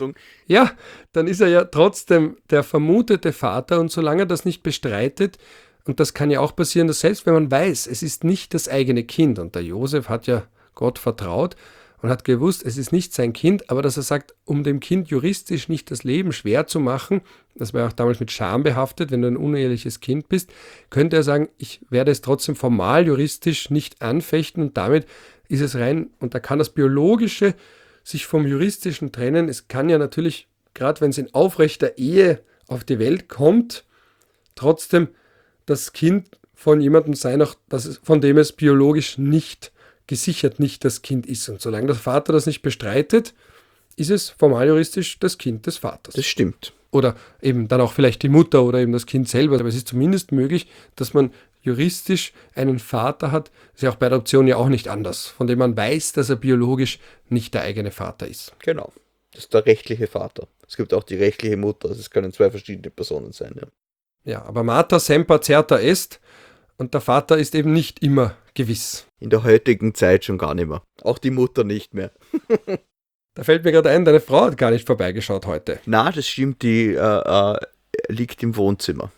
ja, dann ist er ja trotzdem der vermutete Vater und solange er das nicht bestreitet, und das kann ja auch passieren, dass selbst wenn man weiß, es ist nicht das eigene Kind und der Josef hat ja Gott vertraut und hat gewusst, es ist nicht sein Kind, aber dass er sagt, um dem Kind juristisch nicht das Leben schwer zu machen, das war auch damals mit Scham behaftet, wenn du ein uneheliches Kind bist, könnte er sagen, ich werde es trotzdem formal juristisch nicht anfechten und damit ist es rein, und da kann das Biologische sich vom Juristischen trennen. Es kann ja natürlich, gerade wenn es in aufrechter Ehe auf die Welt kommt, trotzdem das Kind von jemandem sein, auch das es, von dem es biologisch nicht gesichert nicht das Kind ist. Und solange der Vater das nicht bestreitet, ist es formal juristisch das Kind des Vaters. Das stimmt. Oder eben dann auch vielleicht die Mutter oder eben das Kind selber. Aber es ist zumindest möglich, dass man juristisch einen Vater hat, ist ja auch bei der Adoption ja auch nicht anders, von dem man weiß, dass er biologisch nicht der eigene Vater ist. Genau, das ist der rechtliche Vater. Es gibt auch die rechtliche Mutter, also es können zwei verschiedene Personen sein. Ja, ja, aber Mater semper certa est und der Vater ist eben nicht immer gewiss. In der heutigen Zeit schon gar nicht mehr. Auch die Mutter nicht mehr. Da fällt mir gerade ein, deine Frau hat gar nicht vorbeigeschaut heute. Na, das stimmt, die äh, äh, liegt im Wohnzimmer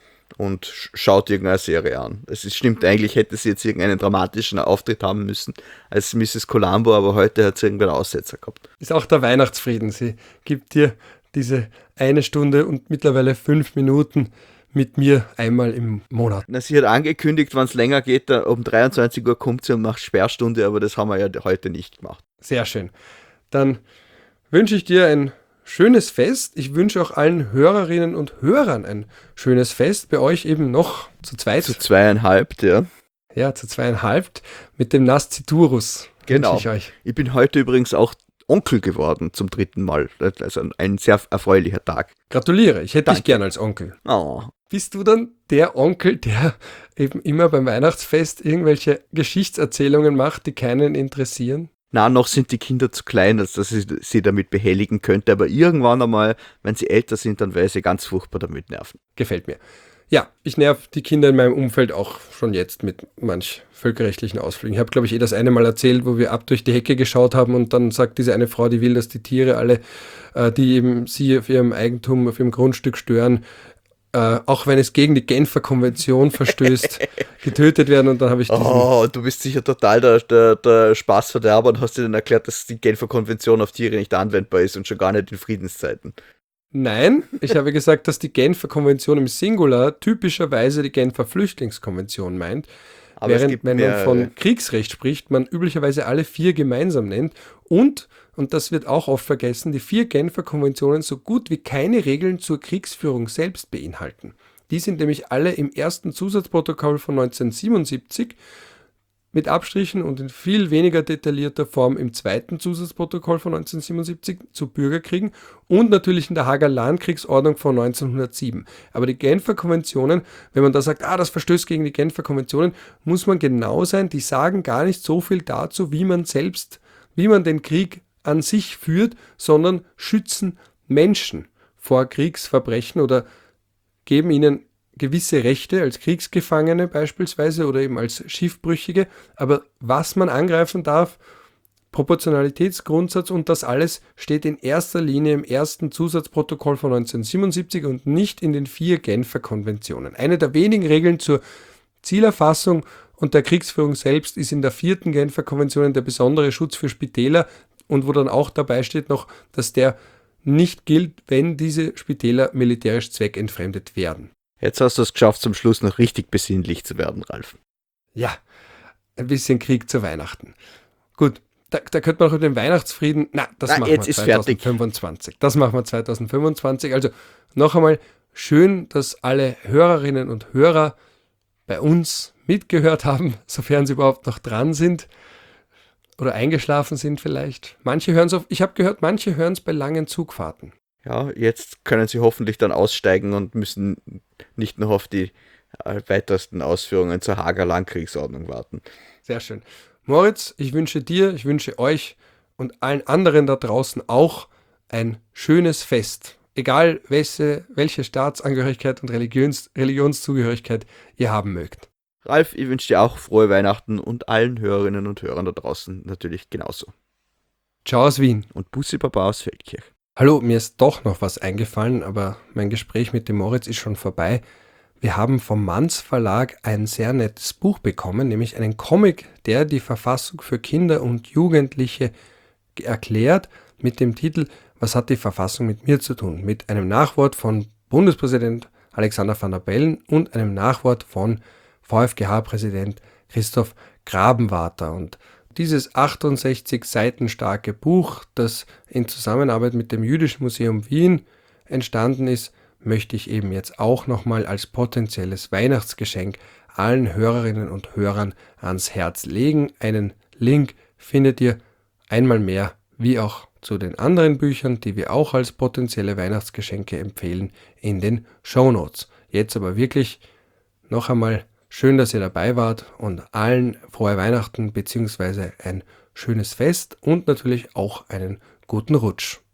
und schaut irgendeine Serie an. Es ist, stimmt, eigentlich hätte sie jetzt irgendeinen dramatischen Auftritt haben müssen als Misses Columbo, aber heute hat sie irgendeinen Aussetzer gehabt. Ist auch der Weihnachtsfrieden. Sie gibt dir diese eine Stunde und mittlerweile fünf Minuten mit mir einmal im Monat. Na, sie hat angekündigt, wenn es länger geht, um dreiundzwanzig Uhr kommt sie und macht Sperrstunde, aber das haben wir ja heute nicht gemacht. Sehr schön. Dann wünsche ich dir ein schönes Fest. Ich wünsche auch allen Hörerinnen und Hörern ein schönes Fest. Bei euch eben noch zu zweit. Zu zweieinhalb, ja. Ja, zu zweieinhalb mit dem Nasciturus. Genau. Ich, euch. ich bin heute übrigens auch Onkel geworden zum dritten Mal. Also ein sehr erfreulicher Tag. Gratuliere, ich hätte Danke. dich gern als Onkel. Oh. Bist du dann der Onkel, der eben immer beim Weihnachtsfest irgendwelche Geschichtserzählungen macht, die keinen interessieren? Na, noch sind die Kinder zu klein, als dass ich sie damit behelligen könnte. Aber irgendwann einmal, wenn sie älter sind, dann werde ich sie ganz furchtbar damit nerven. Gefällt mir. Ja, ich nerv die Kinder in meinem Umfeld auch schon jetzt mit manch völkerrechtlichen Ausflügen. Ich habe, glaube ich, eh das eine Mal erzählt, wo wir ab durch die Hecke geschaut haben und dann sagt diese eine Frau, die will, dass die Tiere alle, äh, die eben sie auf ihrem Eigentum, auf ihrem Grundstück stören, äh, auch wenn es gegen die Genfer Konvention verstößt, getötet werden. Und dann habe ich diesen... Oh, du bist sicher total der, der, der Spaßverderber und hast dir dann erklärt, dass die Genfer Konvention auf Tiere nicht anwendbar ist und schon gar nicht in Friedenszeiten. Nein, ich habe gesagt, dass die Genfer Konvention im Singular typischerweise die Genfer Flüchtlingskonvention meint, aber während wenn man von Kriegsrecht spricht, man üblicherweise alle vier gemeinsam nennt und, und das wird auch oft vergessen, die vier Genfer Konventionen so gut wie keine Regeln zur Kriegsführung selbst beinhalten. Die sind nämlich alle im ersten Zusatzprotokoll von neunzehnhundertsiebenundsiebzig mit Abstrichen und in viel weniger detaillierter Form im zweiten Zusatzprotokoll von neunzehnhundertsiebenundsiebzig zu Bürgerkriegen und natürlich in der Haager Landkriegsordnung von neunzehnhundertsieben. Aber die Genfer Konventionen, wenn man da sagt, ah, das verstößt gegen die Genfer Konventionen, muss man genau sein, die sagen gar nicht so viel dazu, wie man selbst, wie man den Krieg an sich führt, sondern schützen Menschen vor Kriegsverbrechen oder geben ihnen gewisse Rechte als Kriegsgefangene beispielsweise oder eben als Schiffbrüchige, aber was man angreifen darf, Proportionalitätsgrundsatz und das alles steht in erster Linie im ersten Zusatzprotokoll von neunzehnhundertsiebenundsiebzig und nicht in den vier Genfer Konventionen. Eine der wenigen Regeln zur Zielerfassung und der Kriegsführung selbst ist in der vierten Genfer Konvention der besondere Schutz für Spitäler und wo dann auch dabei steht noch, dass der nicht gilt, wenn diese Spitäler militärisch zweckentfremdet werden. Jetzt hast du es geschafft, zum Schluss noch richtig besinnlich zu werden, Ralf. Ja, ein bisschen Krieg zu Weihnachten. Gut, da, da könnte man auch über den Weihnachtsfrieden, na, das na, machen jetzt wir ist zweitausendfünfundzwanzig. Das machen wir zweitausendfünfundzwanzig. Also noch einmal schön, dass alle Hörerinnen und Hörer bei uns mitgehört haben, sofern sie überhaupt noch dran sind oder eingeschlafen sind vielleicht. Manche hören es auf, ich habe gehört, manche hören es bei langen Zugfahrten. Ja, jetzt können sie hoffentlich dann aussteigen und müssen nicht noch auf die äh, weitesten Ausführungen zur Haager Landkriegsordnung warten. Sehr schön. Moritz, ich wünsche dir, ich wünsche euch und allen anderen da draußen auch ein schönes Fest. Egal, welche, welche Staatsangehörigkeit und Religions, Religionszugehörigkeit ihr haben mögt. Ralf, ich wünsche dir auch frohe Weihnachten und allen Hörerinnen und Hörern da draußen natürlich genauso. Ciao aus Wien. Und Bussi Baba aus Feldkirch. Hallo, mir ist doch noch was eingefallen, aber mein Gespräch mit dem Moritz ist schon vorbei. Wir haben vom Manns Verlag ein sehr nettes Buch bekommen, nämlich einen Comic, der die Verfassung für Kinder und Jugendliche erklärt, mit dem Titel „Was hat die Verfassung mit mir zu tun?", mit einem Nachwort von Bundespräsident Alexander Van der Bellen und einem Nachwort von VfGH-Präsident Christoph Grabenwarter. Und dieses achtundsechzig Seiten starke Buch, das in Zusammenarbeit mit dem Jüdischen Museum Wien entstanden ist, möchte ich eben jetzt auch nochmal als potenzielles Weihnachtsgeschenk allen Hörerinnen und Hörern ans Herz legen. Einen Link findet ihr einmal mehr, wie auch zu den anderen Büchern, die wir auch als potenzielle Weihnachtsgeschenke empfehlen, in den Shownotes. Jetzt aber wirklich noch einmal schön, dass ihr dabei wart und allen frohe Weihnachten bzw. ein schönes Fest und natürlich auch einen guten Rutsch.